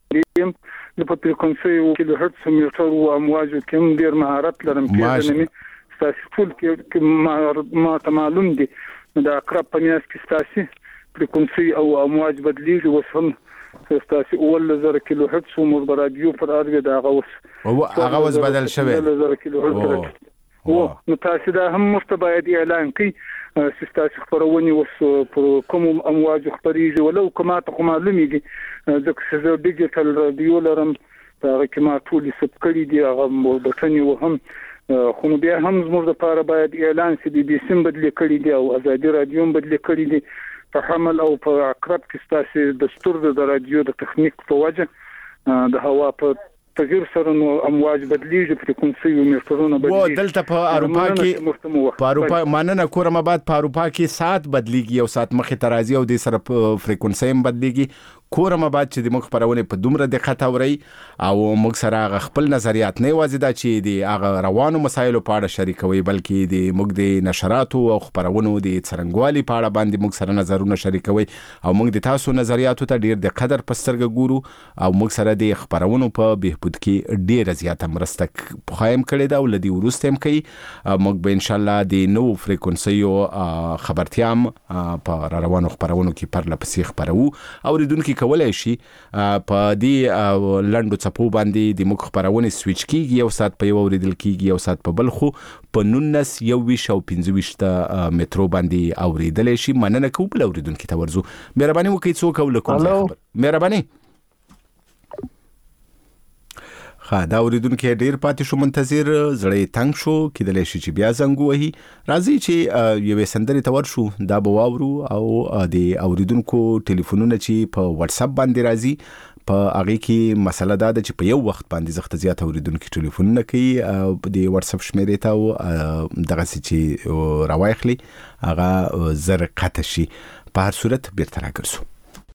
یم د په فریکونسي او کیلو هرتز میټر او امواج کوم ډیر مهارت لرم پیژنم تاسو ټول کې ما ته معلوم دي د اقرب په میاس کې تاسو فریکونسي او امواج بدلیږي وسم تاسو اول زر کیلو هرتز او مر رادیو پر ارګه دا غوس او هغه وس بدل شوی زر کیلو هرتز او نو تاسو دا هم مستبعد اعلان کوي سیستاسي خبرونه وس پر کوم امواج خبريږي ولو کومه ته معلومیږي ځکه چې ډیجیټل رادیو لرم دا کومه ټولي سب کړی دی هغه بټنی وهم خو بیا هم زموږ لپاره باید اعلان سي بي بي سي بدلی کړی دی او ازادي رادیو بدلی کړی دی په حمل او په اقرب کې ستاسو دستور د رادیو د تخنیک په وجه د هوا په تغیر سره نو امواج بدلیږي فریکونسي او میټرونه بدلیږي و دلته په اروپا کې په اروپا ماننه کورم بعد په اروپا کې ساعت بدلیږي او ساعت مخه ترازی او د سره فریکونسي هم بدلیږي کورم بعد چې د مخ پرونه په دومره دقت اوري او موږ سره خپل نظریات نه وازیدا چې د هغه روانو مسایلو په اړه شریکوي بلکې د موږ د نشراتو او خبرونو د څرنګوالي په اړه باندې موږ سره نظرونه شریکوي او موږ د تاسو نظریاتو ته ډیر د قدر پسترګ ګورو او موږ سره د خبرونو په بهبود کې ډیر زیاته مرسته پخایم کړي دا ولدي ورستم کوي موږ به ان شاء الله د نو فریکونسي او خبرتيام په روانو خبرونو کې پر لپسې خبرو او ردونکو کولای شي په دې لندو چپو باندې د مخ خبرونه سويچ کیږي یو سات په یو اوریدل کیږي یو سات په بل خو په نونس یو ویش او پنځه ویش ته مترو باندې اوریدل شي مننه کوم بل اوریدونکو ته ورزو مهرباني وکړئ څوک ولکم خبر مهرباني خا دا اوریدونکو ډیر پاتې شو منتظر زړې تنگ شو کېدل شي چې بیا زنګ وهي راځي چې یو سندري تور شو دا بواورو او د اوریدونکو ټلیفونونه چې په واتس اپ باندې راځي په هغه کې مسله دا ده چې په یو وخت باندې زخت زیات اوریدونکو ټلیفونونه کوي د واتس اپ شمیرې ته دغه چې راوایخلي هغه زر قطه شي په هر صورت بیرته راګرځو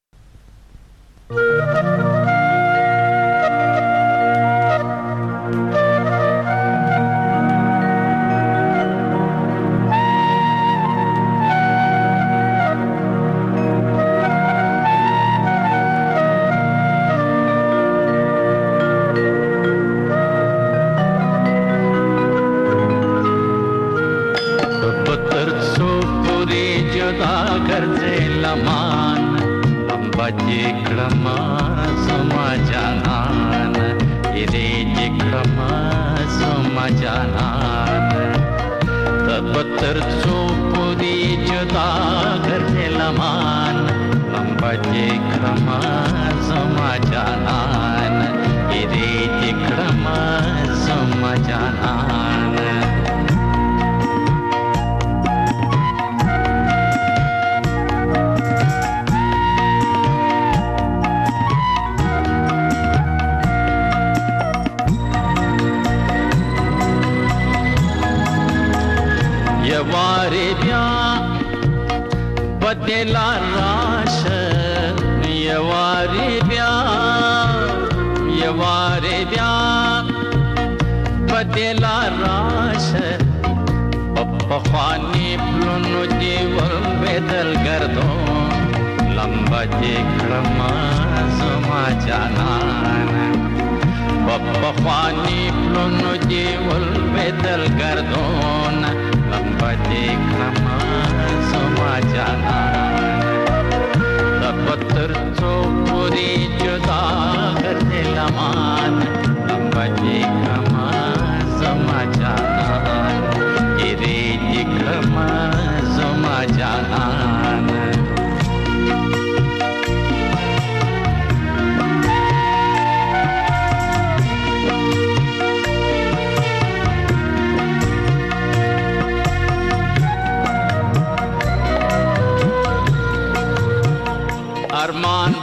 ارمان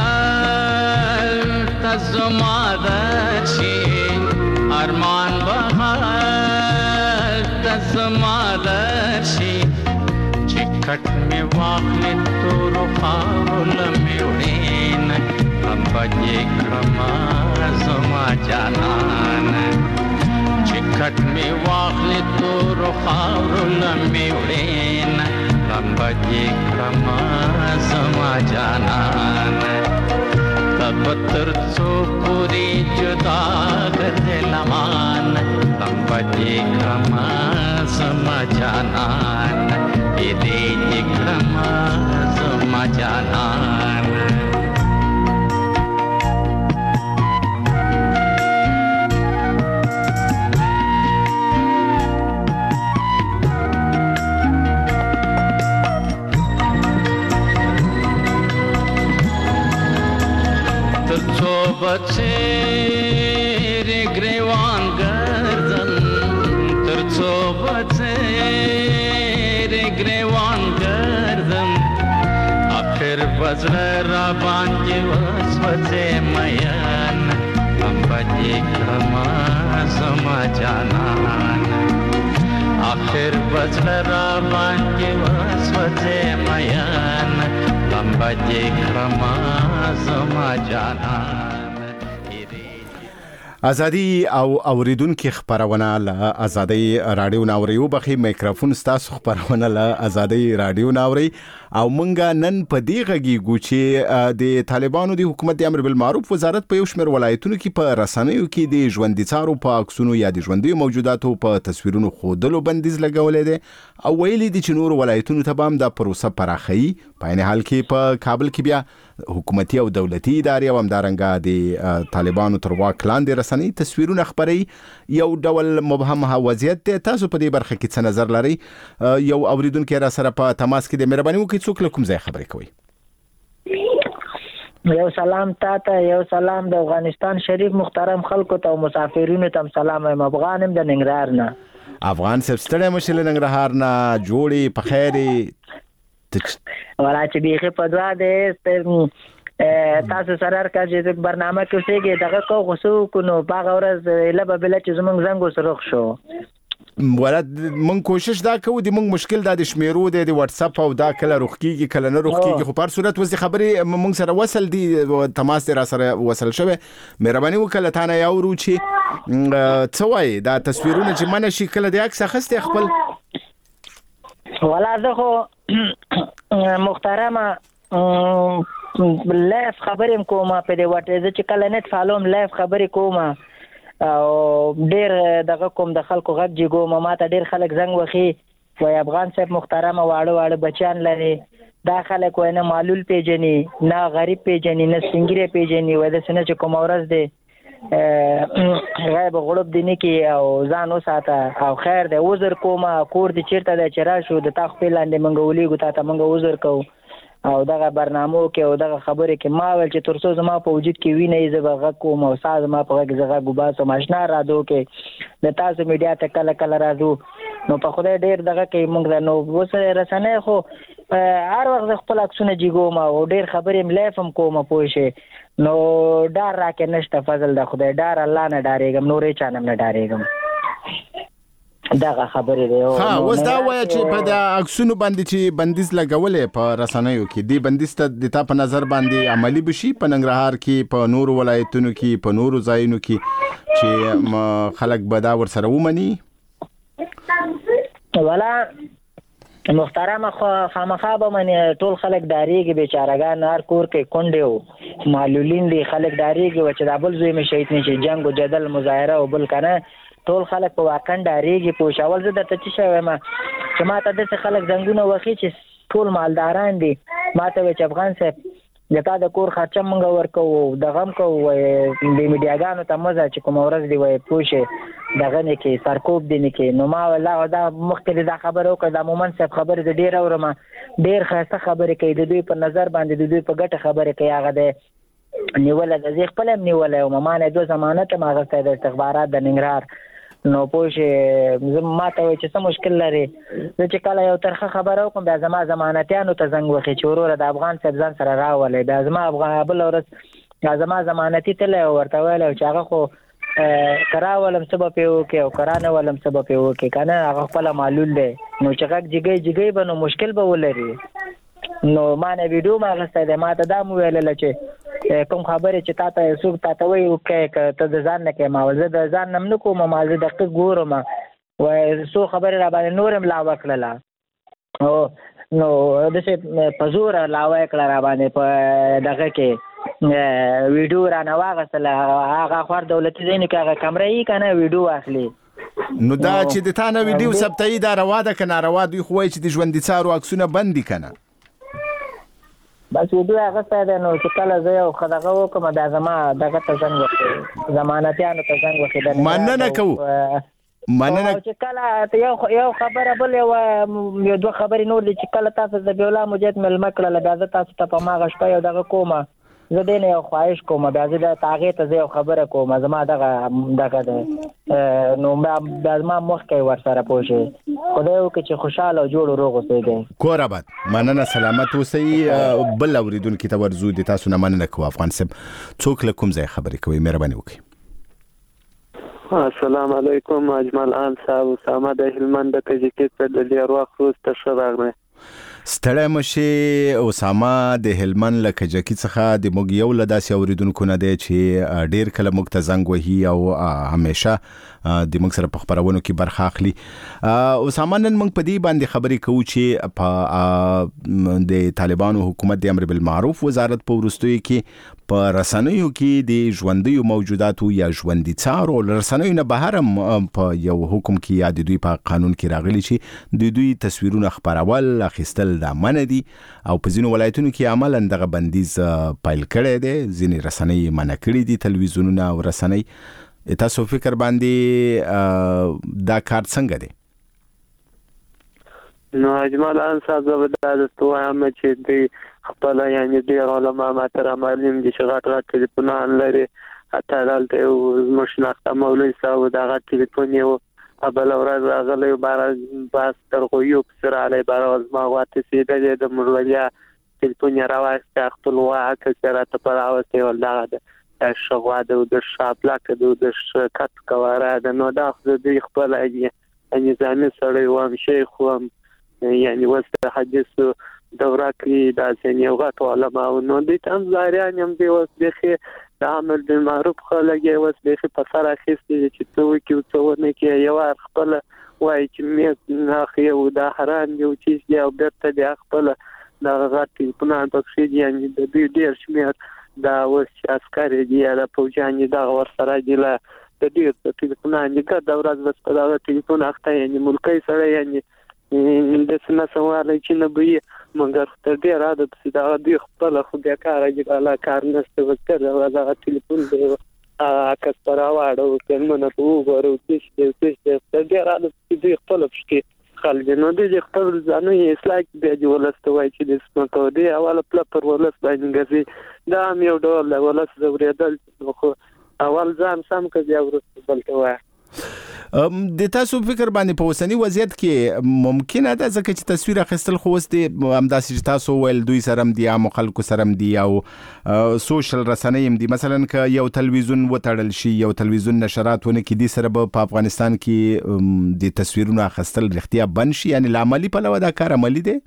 بهر تزمادر شي ارمان بهر تزمادر شي چکټ می واخلې تور خاول می وړین هم بجې کړما زما جانان چکټ می واخلې تور خاول می وړین هم بجې کړما زما جانان सब तर्सो पूरी जुदा कर दे लमान तम बजे क्रमा समझानान ये क्रमा समझानान सोबतचे रे ग्रेवान गर्दन तर सोबतचे रे ग्रेवान गर्दन अखेर बजरा बांजे वसवचे मयन अंबजे क्रमा समाजानान अखेर बजरा बांजे वसवचे मयन अंबजे क्रमा समाजानान ازادي او اوریدونکو خبرونه له ازادي رادیو ناوریو بخي میکروفون ستاسو خبرونه له ازادي رادیو ناوري او مونږه نن په دې غږیږو چې د طالبانو د حکومت د امر بالمعروف وزارت په یو شمېر ولایتونو کې په رسنیو کې د ژوندۍ په عکسونو یا د ژوندۍ موجوداتو په تصویرونو خودلو بندیز لګولې ده او ویلي دي چې نور ولایتونو ته هم د پروسه پراخي په عین حال کې په کابل کې بیا حکومتي او دولتي ادارې او همدارنګه د طالبانو تر واک لاندې رسنۍ تصویرونه خبري یو ډول مبهم وضعیت دی. تاسو په دې برخه کې څه نظر لرئ؟ یو اوریدونکو را سره په تماس کې د مهرباني وکړئ څوک له کوم ځای خبرې کوي؟ یو سلام تاته، یو سلام د افغانستان شریف محترم خلکو ته او مسافرینو ته سلام. یم افغانم د ننګرهار نه. افغان صاحب ستړی مشه له ننګرهار نه، جوړې په خیر ولا چې بیخي په دوا ده تاسو سره کا چې برنامه کې اوسېږي دغه کو غوسو کو نو باغ ورځ لبه بل چې زمونږ زنګ وسرخ شو. ولادت مونږ کوشش دا کوو د مونږ مشکل دا د شمیرو د واتس اپ او دا کله روخکیږي کله نه روخکیږي، خو په صورت وځي خبرې مونږ سره وصل دي تماس را سره وصل شوه. مهرباني وکړه تا نه یو رو چې څه وایي دا تصویرونه چې منه شي کله د عکس اخیسته خپل ولا زه خو محترمه لایف خبرې کوم په دې وټه چې کله نت فالوم لایف خبرې کوم او ډیر دغه کوم د خلکو غږ جګو ما ته ډیر خلک زنګ وخی وای افغان صاحب محترمه واړه واړه بچان لري دا خلک وای نه معلول پیجنی نه غریب پیجنی نه سنگری پیجنی وای د سنه چې کوم ورځ دی غیب غړب دینه کې او ځان وساته او خیر دی وزر کوم کور دي چیرته د چر شو د تاخ په لاندې منګولې ګو ته منګ وزر کو او دغه برنامو کې او دغه خبرې کې ما ول چې ترڅو زما په وجود کې وینې زبغه کوم او ساز ما په غږ زغه ګوبا سم آشنا را دو کې د تاسو میډیا ته کله کله راځو نو په خدای ډیر دغه کې موږ نو وسه رسنه خو هر وخت خپل عکسونه جیګو ما او ډیر خبرې ملافم کوم پوښه نو ډار راکې نشته فضل د خدای ډار الله نه ډارېږم نورې چانم نه ډارېږم دغه خبرې دی. ها اوس دا وایي چې په د عکسونو باندې چې بندیز لګولې په رسنیو کې دی بندیز ته د تا په نظر باندې عملی بشي په ننګرهار کې په نور ولایتونو کې په نور ځایونو کې چې خلک به دا ورسره ومني؟ ولا محترم خو خامخا به من ټول خلک داریږي بیچارهګان هر کور کې کونډیو معلولین دي خلک داریږي چې د بل زوی می شهید نشي جنگ او جدل مظاهره او بل کنه ټول خلک په واقع داریږي په شاول زه د تچ شوم ما چې ما ته د خلک زنګونه وخی چې ټول مالداران دي ما ته چې افغان صاحب دتا د کور خرچه مونږ ورکو د غم کو د میډیاګانو ته مزه چې کوم ورځ دی وای پوښه دغه نه کې سرکوب دی نه کې نو ما والله دا مخکې دا خبرو کړه د مومن صاحب خبره د ډیر اورم ډیر خاصه خبره کوي د دوی په نظر باندې د دوی په ګټه خبره کوي هغه د نیول د ځخ په لم نیول او ما نه دوه ضمانت ما غوښته د استخبارات د ننګرهار نو پوښه زما ما ته چې څه مشکل لري زه چې کله یو ترخه خبره وکم بیا زما ضمانتیانو ته زنګ وخی چې وروره د افغان صاحب ځان سره راولې بیا زما افغان بل ورځ زما ضمانتي تل ورته ویل چې هغه خو کراولم سبب یو کې او کرانه ولم سبب یو کې کنه هغه خپل معلول دی نو چې هغه جګي جګي بنو مشکل به ولري نو ما نه ویډیو ما غسته ده ما ته دا مو ویل چې کوم خبره چې تا ته سوق تا ته وی وکړه ته د ځان نه کې ما ول زه د ځان نم نه کوم ما زه دقیق ګورم و سو خبره را باندې نورم لا وکړه او نو د څه پزور لا وکړه را باندې په دغه کې ویډیو را نه واغستله هغه خور دولتي ځایونو کې هغه کمره یې که نه ویډیو اخلي. نو دا چې د تا نه ویډیو ثبتوي دا روا ده که ناروا؟ دوی خو وایي چې د ژوندي څارو عکسونه بند دي که نه؟ بس ویډیو اخیستی دی نو چې کله زه یو ښه دغه وکړم بیا زما دغه ته زنګ وکړي ضمانتیانو ته زنګ وکړي. مننه کوو مننه. او چې کله یو یو خبره بل یو یو دوه خبرې نور دي چې کله تاسو د بیولا مجید مېلمه کړله بیا زه تاسو ته په هماغه شپه یو دغه کومه زه دې نه یو خواهش کوم بیا زه د هغې ته زه یو خبره کوم زما دغه دغه دی نو بیا زما مخکې ورسره پوه شئ خدای وکړي چې خوشحاله او جوړ و روغ اوسېږئ. کور آباد. مننه سلامت اوسئ. بل اورېدونکي ته ورځو د تاسو نه مننه کوو. افغان صاحب څوک له کوم ځای خبرې کوئ؟ مهرباني وکړئ. السلام علیکم. اجمل آن صاحب اسامه د هلمند د کجکي څخه د ډېر وخت وروسته ښه راغلی. ستړی مشې اسامه د هلمند له کجکي څخه. د موږ یو له داسې اورېدونکو نه دی چې ډېر کله موږ ته زنګ وهي او همیشه د موږ سره په خپرونو کې برخه اخلي. اسامه نن موږ په دې باندې خبرې کوو چې په د طالبانو حکومت د امر بالمعروف وزارت په وروستیو کې په رسنیو کې د ژوندیو موجوداتو یا ژوندي څارو له رسنیو نه بهر هم په یو حکم کې یا د دوی په قانون کې راغلي چې د دوی تصویرونه خپرول اخیستل دا منع دي او په ځینو ولایتونو کې عملاً دغه بندیز پیل کړی دی. ځینې رسنۍ منع کړي دي تلویزیونونه او رسنۍ. تاسو فکر باندې دا کار څنګه دی؟ نو اجمل آن صاحب زه به دا درته وایم چې دوی خپله یعنې ډېر علما ماته رامعلوم دي چې غټ غټ ټلیفونان لري. حتی دلته یو زموږ شناخته مولوي صاحب د هغه ټلیفون یې و بله ورځ راغلی بس ترغویو پسې راغلی بله ورځ زما غوا تسېدلې د مولویا ټلیفون یې راواخیستی اخته الغوا عکس یې راته په راوستی ول دغه د ښه غوا د ودش شابلاکه د ودش کټ کواره ده. نو دا خو د دوی خپله نظامي سړی وم شیخ وم یعنی اوس د حدیثو دوره کې داسې یو غټ علما و نو دوی ته هم ظاهریان هم دی اوس بیخي د امر بالمعروف خلک یې اوس بیخي په سر اخیستي دي چې څه وکړي او څه ونه کړي. یو وار خپله وایي چې میز ناخ یو دا حرام دی او چیز دی او بېرته بیا خپله دغه غټ ټلیفونان پکښې دي یعنې د دوی ډېر شمېر دا اوس چې عسکر دي یا د پوځیان دي دغه ورسره دي له د ډېر ټلیفونان دي ګرده ورځ بس په دغه ټلیفون اخته یعنې ملکي سړی یعنې داسې نظم والی چې نه به یې مګر تر ډېر حده پسې دغه دوی خپله خو بېکاره دي الله کار نشته بس ګرده ورځ هغه ټلیفون دی عکس په راواړو فلمونه په وګورو څه شی دی څه شی دی تر ډېر حده پسې دوی خپله پکې خلک دي. نو دوی د خپل ځانونه یې اصلاح کړي بیا دې ولس ته وایي چې داسې مه کوه. دوی اوله پله پر ولس باندې ګرځي دا هم یو ډول د ولس ځورېدل نو خو اول ځان سم کړه بیا وروسته بل ته وایه. د تاسو فکر باندې په اوسني وضعیت کې ممکنه ده ځکه چې تصویر اخیستل خو اوس دی همداسې چې تاسو ویل دوی سره هم دي عامو خلکو سره هم دي او سوشل رسنۍ هم دي مثلا که یو تلویزیون وتړل شي یو تلویزیون نشرات ونه کړي دې سره به په افغانستان کې د تصویرونو اخیستل رښتیا بند شي یعنې له عملي پلوه دا کار عملي دی؟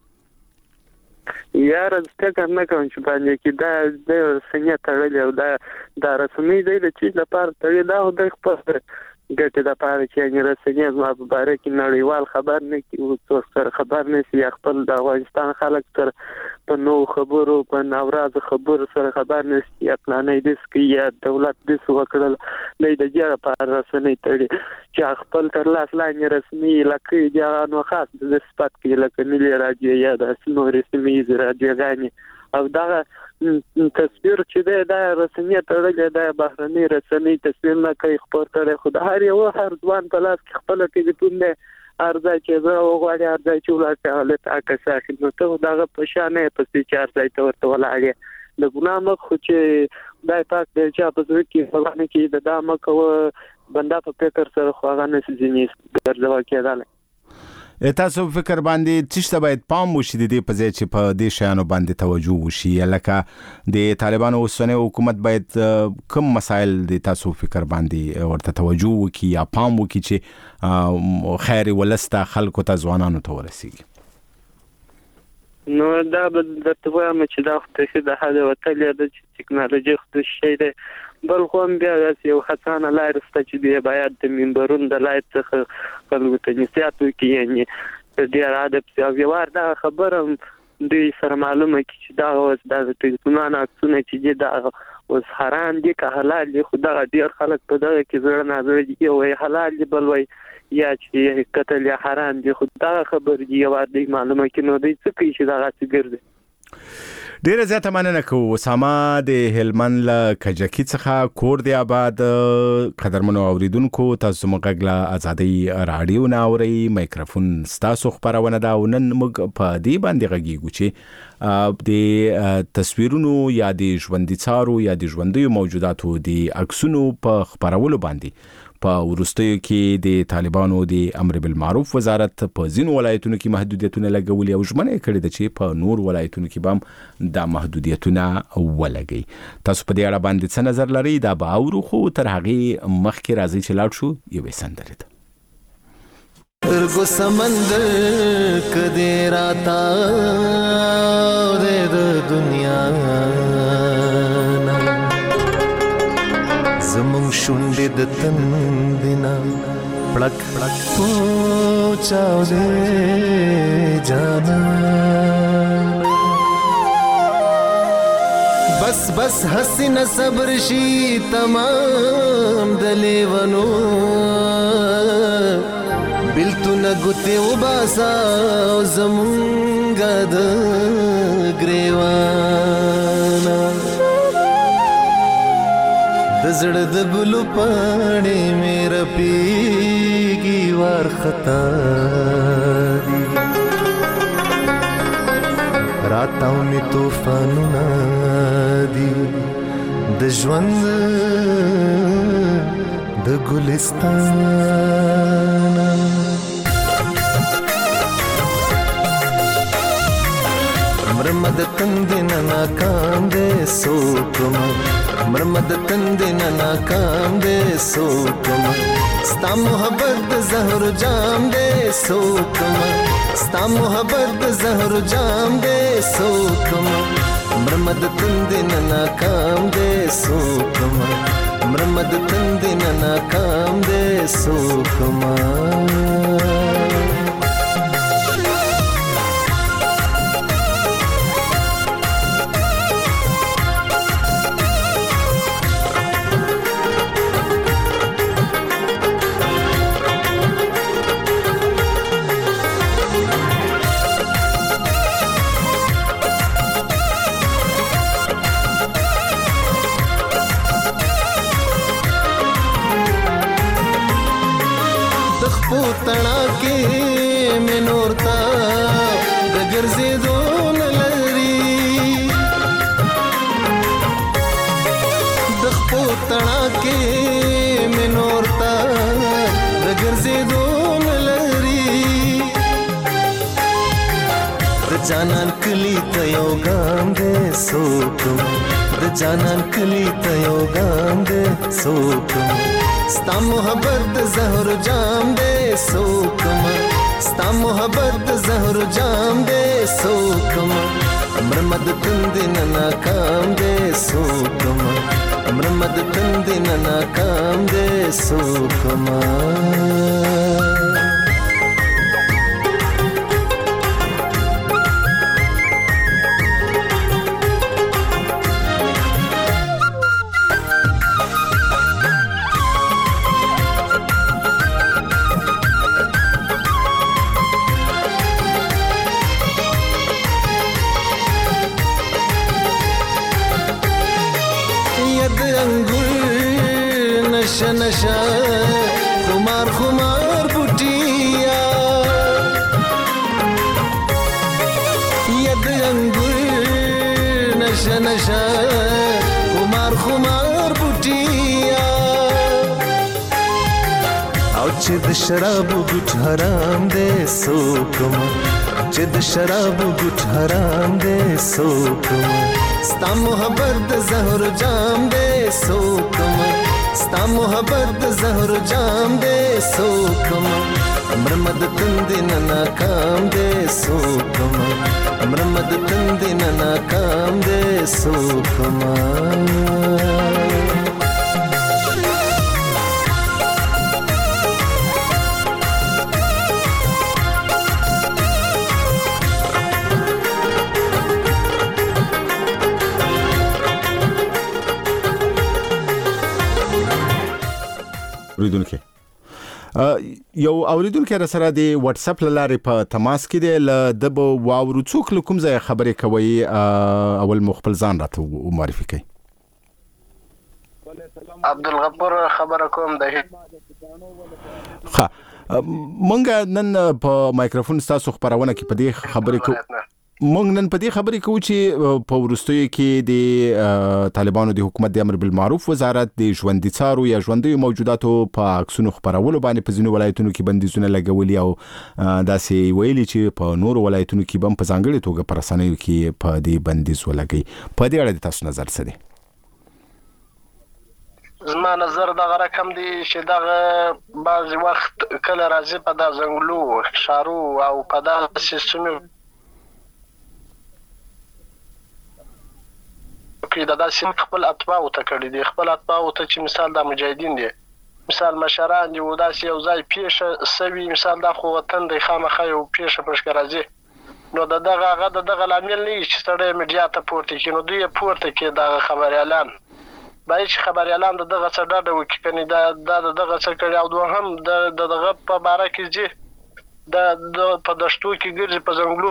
یاره زه فکر نه کوم چې باندې کې دا د رسنۍ تړلې او دا دا رسنۍ دی د چیز لپاره تړلې دا خو دوی خپل ګټې دپاره چې یعنې رسنۍ زما په باره کې نړیوال خبر نه کړي څوک سره خبر نه شي یا خپل د افغانستان خلک سره په نوو خبرو په ناورازو خبرو سره خبر نه شي یا پلانی داسې کوي یا دولت داسې وکړل دی د دې لپاره رسنۍ تړي چې خپل تر لاس لاندې رسمي علاقې دي هغه نو خاص د صفت کوي لکه ملي راډیو یا داسې نورې سیمهییزې راډیوګانې او دغه تصویر چې دی دا رسنۍ تړلې دا بهرنۍ رسنۍ تصویر نه کوي خپور کړی خو د هر یو هر ځوان په لاس کې خپله ټلیفون دی هر ځای چې زه وغواړي هر ځای چې ولاړ شي هلته عکس اخلي نو ته دغه په شا نه یې پسې چې هر ځای ته ورته ولاړ یې د ګناه مخ خو چې خدای پاک د چا په زړه کې خبر نه کړي د دا مه کوه بنده په فکر سره خو هغه نشي ځینې ګرځوه کېدلی. تاسو فکر باندې څه شته باید پام وشي د دې په ځای چې په دې شیانو باندې توجه وشي لکه د طالبانو اوسنی حکومت باید کوم مسایل د تاسو فکر باندې ورته توجه وکړي یا پام وکړي چې خیر ولس ته خلکو ته ځوانانو ته ورسیږي؟ نو دا به درته وایم چې دا خو تاسې د حده وتلې ده چې ټکنالوژي خو شی دی بل خو هم بیا داسې یو هڅانه لار شته چې دی باید د منبرونو د لارې څخه خلکو ته نصیحت وکړي یعنې په ډېر حده پسې او یو وار دغه خبره دوی سره معلومه کی چې دا اوس د ټلیفونونو عکسونه چې دا اوس حرام دي که حلال دي، خو دا ډیر خلک په دغه کې زړه نازړه دي، وایي حلال دي بل وایي یا چې قتل یا حرام دي، خو دا خبر دي یو دی معلومه کې نو دوی څه کوي چې دا غاڅ ګرځي. ډیره زیاته مننه کوم اسامه د هلمند له کجکی څخه کور دی آباد. قدرمنو اوریدونکو تاسو موږ له ازادي رادیو نه اوري، مایکروفون ستاسو خبرونه دا ونن موږ په دې باندې غږیږو چې د تصویرونو یا د ژوندۍ څارو یا د ژوندۍ موجوداتو د عکسونو په خبرولو باندې په ورستیو کې د طالبانو د امر بالمعروف وزارت په ځینو ولایتونو کې محدودیتونه لګولي او ژمنه کړې ده چې په نور ولایتونو کې به دا محدودیتونه ولګي. تاسو په دې اړه باندې څه نظر لرئ؟ دا به اورو، خو تر هغه مخکې راځي چې لاړ شو یوې سندرې ته. ترګو سمندر کدی راتا د دنیا زمون شونډې د تندنا پړک پړک پوچاو دې جانا بس بس حسین صبر شي تمام دلیونو بلتون گوتی و باسا زمونگا د گریوانا دزړ د ګلو پاڼې مې رپیږي وار خطا دي راتاو می طوفانونه دي د ژوند د ګلستان مرمد تندنا ناکام دے سوکما مرمد تندنا ناکام دے سوکما ستا محبت زہر جام دے سوکما ستا محبت زہر جام دے سوکما مرمد تندنا ناکام دے سوکما مرمد تندنا ناکام دے سوکما تنا کې منورتا د ګرځېدون لري د خپل تنا کې منورتا د ګرځېدون لري د جانان کلی ته یو ګام دې سوکم د جانان کلی ته یو ګام دې سوکم ستا محبت زہر جام دے سوکما ستا محبت زہر جام دے سوکما مرمد تندنا ناکام دے سوکما مرمد تندنا ناکام دے سوکما نشا نشا خمار خمار بوٹیا ید انگور نشا نشا خمار خمار بوٹیا او چې د شراب ګټ حرام دے سوکما چې د شراب ګټ حرام دے سوکما ستا محبت زہر جام دے سوکما ستا محبت زہر جام دے سوکما مرمد تندنا ناکام دے سوکما مرمد تندنا ناکام دے سوکما اوریدونکو یو اوریدونکو را سره د واتس اپ لاره په تماس کې دی ل د واورو څوک کوم ځای خبرې کوي اول مخبل ځان راته معرفي کوي. عبدالغفور خبره کوم ده. ښه مونږ نن په مایکروفون تاسو خبرونه کې په دې خبرې کوو مونږ نن په دې خبرې کوو چې په ورستیو کې د طالبانو د حکومت د امر بالمعروف وزارت د ژوندۍ څارو یا ژوندۍ موجوداتو په عکسونو خبرولو باندې په ځینو ولایتونو کې بندیزونه لګولي او داسې ویلي چې په نورو ولایتونو کې هم په ځانګړي توګه پر رسنیو کې په دې بندیز ولګي. په دې اړه تاسو نظر څه دی؟ زما نظر دغه رقم دی چې دغه بعض وخت کله راځي په د زنګلو شارو او په دغه سیستم کې د داسې خپل اتباع ته کړی دي خپل اتباع ته چې مثال د مجاهدین دي مثال مشران دي او داسې یو ځای پیښه سوي مثال د خو وطن د خامخا یو پیښه پښکا راځي نو دغه هغه دغه لامل نه چې سړی میډیا ته پورته کړي نو دوی پورته کې د خبري اعلان باید چې خبري اعلان دغه څه ډاډه وکړي کني دا دغه څه کړي او دوه هم د دغه په باره کې چې د په دشتو کې ګرځي په زنګلو.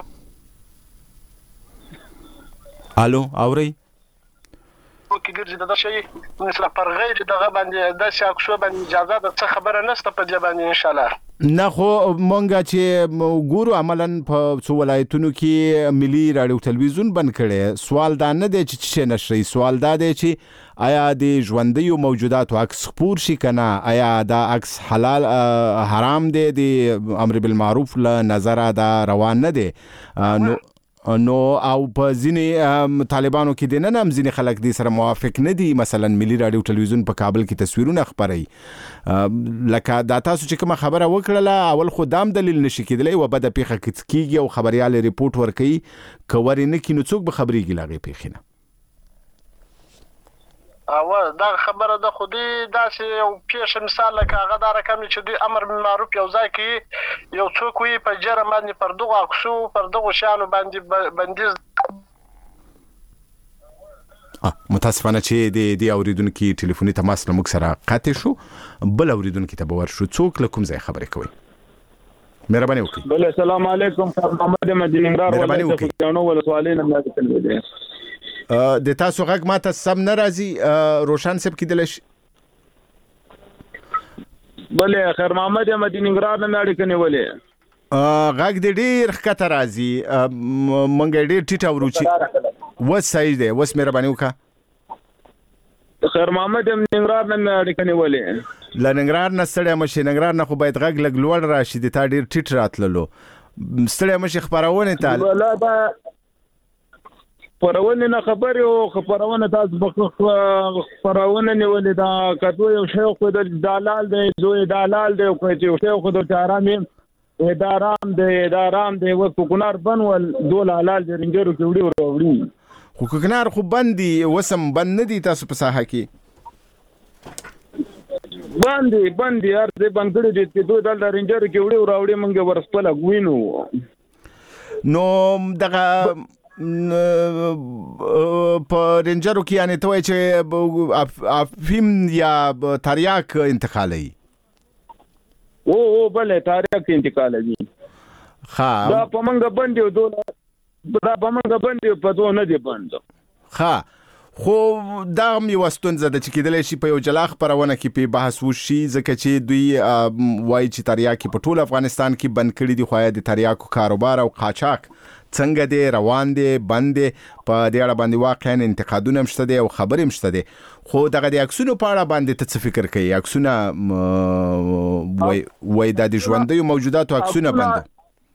الو اوري کې ګرځي دغه شی مثلا پر غیر دغه باندې د شاکشو باندې اجازه د څه خبره نشته په دې باندې ان شاء الله. نه خو مونږه چې ګورو عملاً په څو ولایتونو کې ملي رادیو تلویزیون بند کړي سوال دا نه دی چې څه نشي سوال دا دی چې آیا د ژوندۍ موجوداتو عکس خپور شي کنه آیا دا عکس حلال حرام دی د امر بالمعروف له نظر دا روان نه دی نو نو او په ځینې طالبانو کې د نن هم ځینې خلک دې سره موافق نه دي مثلا ملي رادیو تلویزیون په کابل کې تصویرونه خبري لکه دا تاسو چې کوم خبره وکړه اول خو دام دلیل نشي کېدلی و بده پیخه کیږي او خبريال ریپورت ورکړي کوري نه کینو څوک به خبريږي لاغي پیخینه او دا خبره د خودي داسې یو پیښه مثال لکه هغه دا رقم چې دوی امر بالمعروف یو ځای کې یو څوک وي په جرم باندې پر دغه عکسو پر دغه شانو باندې بندیز متاسفانه چې د دې اوریدونکو ټلیفوني تماس له موږ سره قطع شو بل اوریدونکو ته باور شو څوک له کوم ځای خبرې کوي مهرباني وکړئ. بل السلام علیکم محمد مدینی نگار ولایت ولسوالۍ نه ملاتړ د تاسو غږ ماته سم نه راځي روشن سب کېدل شي بلې خیر محمد مدینی نگار نه اړیکه نیولې غږ دې ډېر ښکته راځي مونږ ډېر ټیټ اورو چې وس صحیح دی وس مهرباني وکړه. خیر محمد ننګرهار نه اړیکه نیولې ل ننګرهار نه ستړی مشي ننګرهار نه خو باید غږ لګ لوړ راشي د تا ډېر ټیټ راتللو ستړی مشي خبرونه تعال خبرونه نه خبرې او خبرونه تاسو په خبرونه نیولې دا کتو یو شی خو د دلال دی زوی دلال دی خو یو شی خو د چارامي ادارام دی ادارام دی و کوکنار بنول دول حلال دی رنګرو کې وړي وړي خو کوکنار خو بندي وسم بند نه دي تاسو په ساحه کې باندې باندې هر څه باندې دي چې دوی دل رنګرو کې وړي وړي مونږ ورسپل غوینو نو دغه په رنجرو کې یعنی ته چې افیم یا تریاک انتقالي او او بل تریاک انتقالي ها دا په منګه باندې دوه دا په منګه باندې په دوه نه دی باندې ها خو دا مې واستونزه د چې کېدل شي په یو جلا خبرونه کې په بحث وشي ځکه چې دوی وایي چې تریاکي په ټول افغانستان کې بند کړي دي خو د تریاکو کاروبار او قاچاق څنګه دی روان دی بند دی په دې اړه باندې واقعا انتقادونه مشته دي او خبرې مشته دي خو دغه د عکسونو په اړه باندې ته څه فکر کوي عکسونه وای وای د ژوندۍ موجوداتو عکسونه بند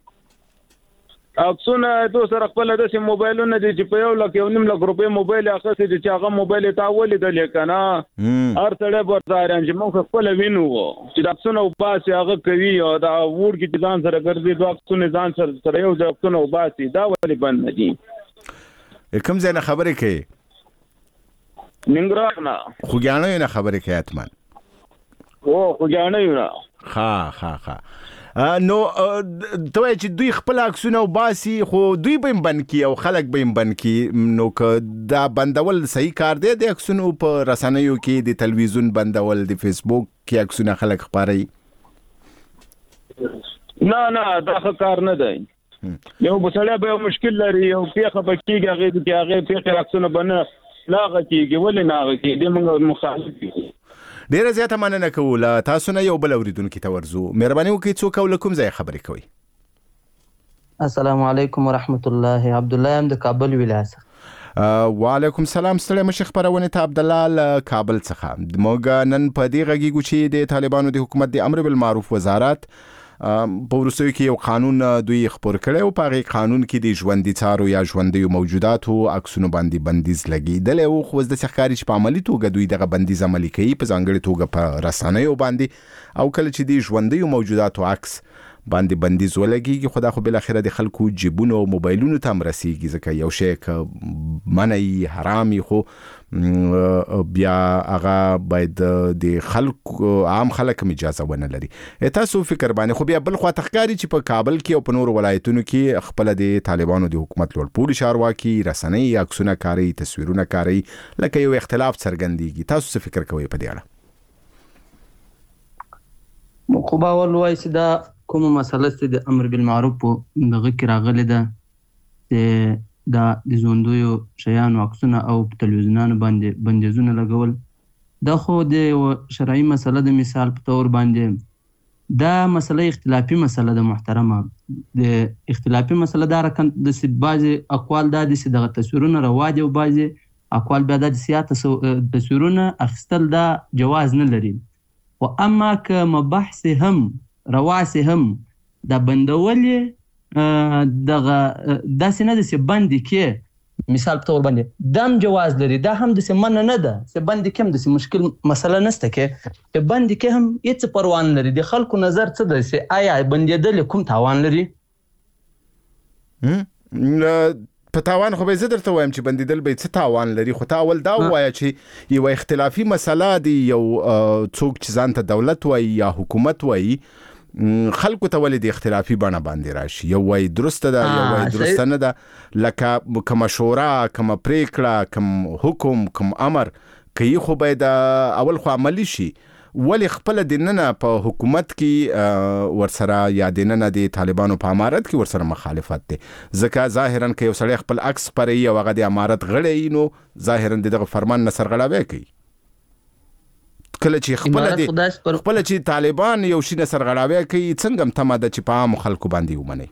عکسونه تو سره خپل د سیم موبایلونه دي چې په یو لک یو نیم لک روپې موبایل اخیستي چې هغه موبایل ته ولې د لیکنه هر څړې بردارم چې موږ خپل وینو چې د عکسونه او باسي هغه کوي او دا وړ کې ځان سره ګرځي دوه عکسونه ځان سره سره یو عکسونه او باسي دا ولې بند دي کوم ځای نه خبرې کوي ننګرهار نه خوګیانو نه خبرې کوي اتمن او خوګیانو نه ها ها ها نو ته وایې چې دوی خپل عکسونه وباسي خو دوی به یې بند کړي او خلک به یې بند کړي، نو که دا بندول صحیح کار دی د عکسونو په رسنیو کې، د تلویزیون بندول، د فیسبوک کې عکسونه خلک خپروي؟ نه نه دا ښه کار نه دی. یو سړی به یو مشکل لري، یو پیښه به کېږي، هغې کې هغې پیښې عکسونه به نه لاغه کېږي. ولې نه هغه کېږي؟ دې موږ مخالف یو. ډیره زیاته مننه کوو. له تاسو نه یو بل اوریدونکي ته ورځو. مهرباني وکړئ څوک او له کوم ځایه خبرې کوئ؟ السلام علیکم ورحمت الله. عبدالله یم د کابل ولایت څخه. وعلیکم سلام. ستړی مشه خپرونې ته عبدالله له کابل څخه. موږ نن په دې غږیږو چې د طالبانو د حکومت د امر بالمعروف وزارت په وروستیو کې یو قانون دوی خپور کړی او په هغې قانون کې د ژوندي څارو یا ژوندیو موجوداتو عکسونو باندې بندیز لګېدلی و، خو اوس داسې ښکاري چې په عملي توګه دوی دغه بندیز عملي کوي، په ځانګړې توګه په رسنیو باندې. او کله چې د ژوندیو موجوداتو عکس باندې بندیز ولګېږي، خو دا خو بالاخره د خلکو جیبونو او موبایلونو ته هم رسېږي، ځکه یو شی که منعي حرام وي خو بیا هغه باید د خلکو عام خلک هم اجازه ونه لري. تاسو فکر باندې خو بیا بل خوا ته ښکاري چې په کابل کې او په نورو ولایتونو کې خپله د طالبانو د حکومت لوړپوړي چارواکي رسنۍ عکسونه کاروي، تصویرونه کاروي، لکه یو اختلاف څرګندېږي. تاسو څه فکر کوئ په دې اړه؟ خو به اول ووایي چې دا کومه مسله چې د امر بالمعروف په دغه کې راغلې ده چې دا د ژوندیو شیانو عکسونه او په تلویزیونانو باندې بندیزونه لګول، دا خو د شرعي مسله د مثال په طور باندې دا مسله اختلافي مسله ده محترمه. د اختلافي مسله دا رقم د بعضې اقوال دا دي چې دغه تصویرونه روا دي او بعضې اقوال بیا دا دي چې تصویرونه اخیستل دا جواز نه لري. و اما که مبحث هم رواسي هم دا بندولې دغه داسې نه ده چې بندي کې مثال په طور باندې دم جواز لري، دا هم داسې منع نه ده چې بندي کې هم داسې مشکل مسله نشته کې چې بندي کې هم هېڅ پروا نه لري. د خلکو نظر څه ده چې آیا بندېدل کوم تاوان لري؟ په تاوان خو به زه درته وایم چې بندېدل به څه تاوان لري، خو تا اول دا ووایه چې یوه اختلافي مسله دی، یو څوک چې ځان ته دولت وایي یا حکومت وایي خلکو ته ولې د اختلافي بڼه باندې راشي؟ یو وایي درسته ده، یو وایي درسته نه ده. لکه کومه شورا، کومه پریکړه، کوم حکم، کوم امر کوي خو باید اول خو عملي شي. ولې خپله دننه په حکومت کې ورسره یا دننه د طالبانو په امارت کې ورسره مخالفت دی؟ ځکه ظاهرا که یو سړی خپل عکس خپروي او هغه د امارت غړی نو ظاهرا د دغه فرمان نه سرغړاوی کوي. کله چې خپل خپل چې طالبان یو شي نه سرغړاوی کوي، څنګه هم تمه ده چې په عامو خلکو باندې ومني؟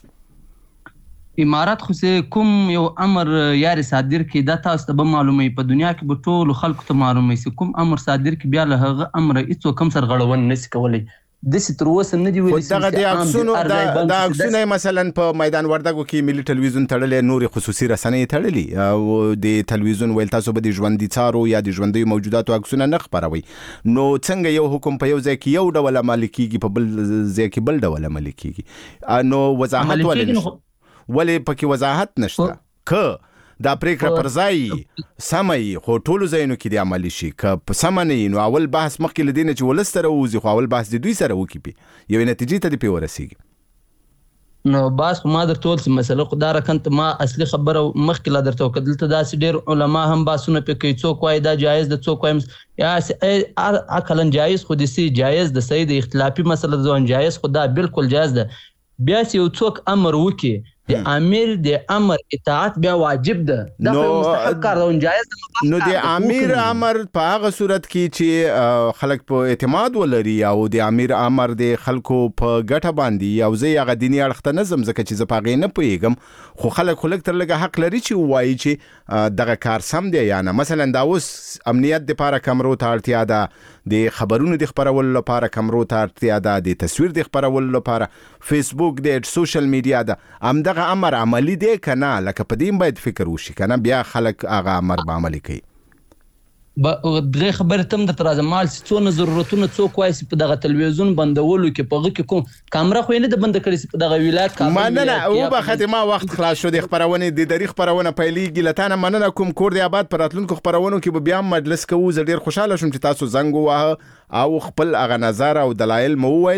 امارات خو کوم یو امر یاري صادر کړي دا تاسو ته به معلومه په دنیا کې به ټولو خلکو ته معلومه چې کوم امر صادر کړي بیا له هغه امره هېڅوک هم سرغړونه نشي کولی. داسې تر اوسه نه دي ویلي. دغه د عکسونو د عکسونه مثلا په میدان وردګو کې ملي تلویزیون تړلی، نورې خصوصي رسنۍ تړلي، او د تلویزیون ویل تاسو به د ژوندي څارو یا د ژوندیو موجوداتو عکسونه نه خپروئ. نو څنګه یو حکم په یو ځای کې یو ډول عملي کېږي، په بل ځای کې بل ډول عملي کېږي؟ نو وضاحت ولې نشته؟ ولې پکې وضاحت نشته؟ که دا پریکړه پر ځای سمه وي خو ټولو ځایونو کې د عملي شي، که په سمه نه وي نو اول بحث مخکې له دې نه چې ولس سره ووځي خو اول بحث د دوی سره وکړي، پې یوې نتیجې ته دې پې ورسېږي. نو بس خو ما درته وویل چې مسله خو دا رقم ته ما اصلي خبره مخکې لا درته وکړه. دلته داسې ډېر علما هم بحثونه پې کوي، څوک وایي دا جایز ده، څوک وایي یا عقلا جایز خو داسې جایز ده، صحیح د اختلافي مسله ځوان جایز خو دا بالکل جایز ده. بیا چې یو څوک امر وکړي د امیر د امر اطاعت بیا واجب ده، دا خو مستحق کار ده، جایز ده. نو د امیر امر په هغه صورت کې چې خلک په اعتماد ولري او د امیر امر د خلکو په ګټه باندې، او زه هغه دیني اړخ ته نه ځم ځکه چې زه په هغې نه پوهېږم، خو خلک خو لږ تر لږه حق لري چې ووایي چې دغه کار سم دی یا نه. مثلا دا اوس امنیت دپاره کمرو ته اړتیا ده، د خبرونو د خپرولو لپاره کمرو ته اړتیا ده، د تصویر د خپرولو لپاره فیسبوک د سوشل میډیا ده. همدغه امر عملی دی که نه؟ لکه په دې باید فکر وشي که نه بیا خلک هغه امر به عملي کوي. دغه خبرې ته هم درته راځم، مال چې څونه ضرورتونه څوک وایي چې په دغه تلویزیون بندولو کې په هغه کې کوم کامره خو یې نه ده بنده کړې چې په دغه ولایت کابل مننه. وبخښئ ما وخت خلاص شو، د خپرونې د دري خپرونه پیلېږي. له تا نه مننه کوم. کور د آباد په راتلونکو خپرونو کې به بیا هم مجلس کوو. زه ډېر خوشحاله شوم چې تاسو زنګ وواهه او خپل هغه نظر او دلایل مو وویل.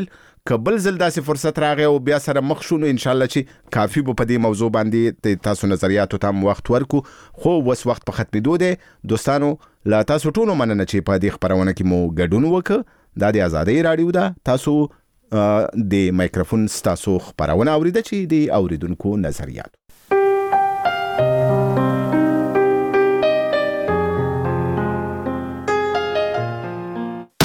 کبل زل داسې فرصت راغی او بیا سره مخ شو نو ان شاء الله چې کافي به په دې موضوع باندې تاسو نظریاتو ته وخت ورکو. خو وس وخت په ختمېدو دی دوستانو. لا تاسو ټولو مننه چې په دې خبرونه کې مو ګډون وکړ. دا د آزادۍ رادیو ده. تاسو د مایکروفون ستاسو خبرونه اوریده چې د اوریدونکو نظریات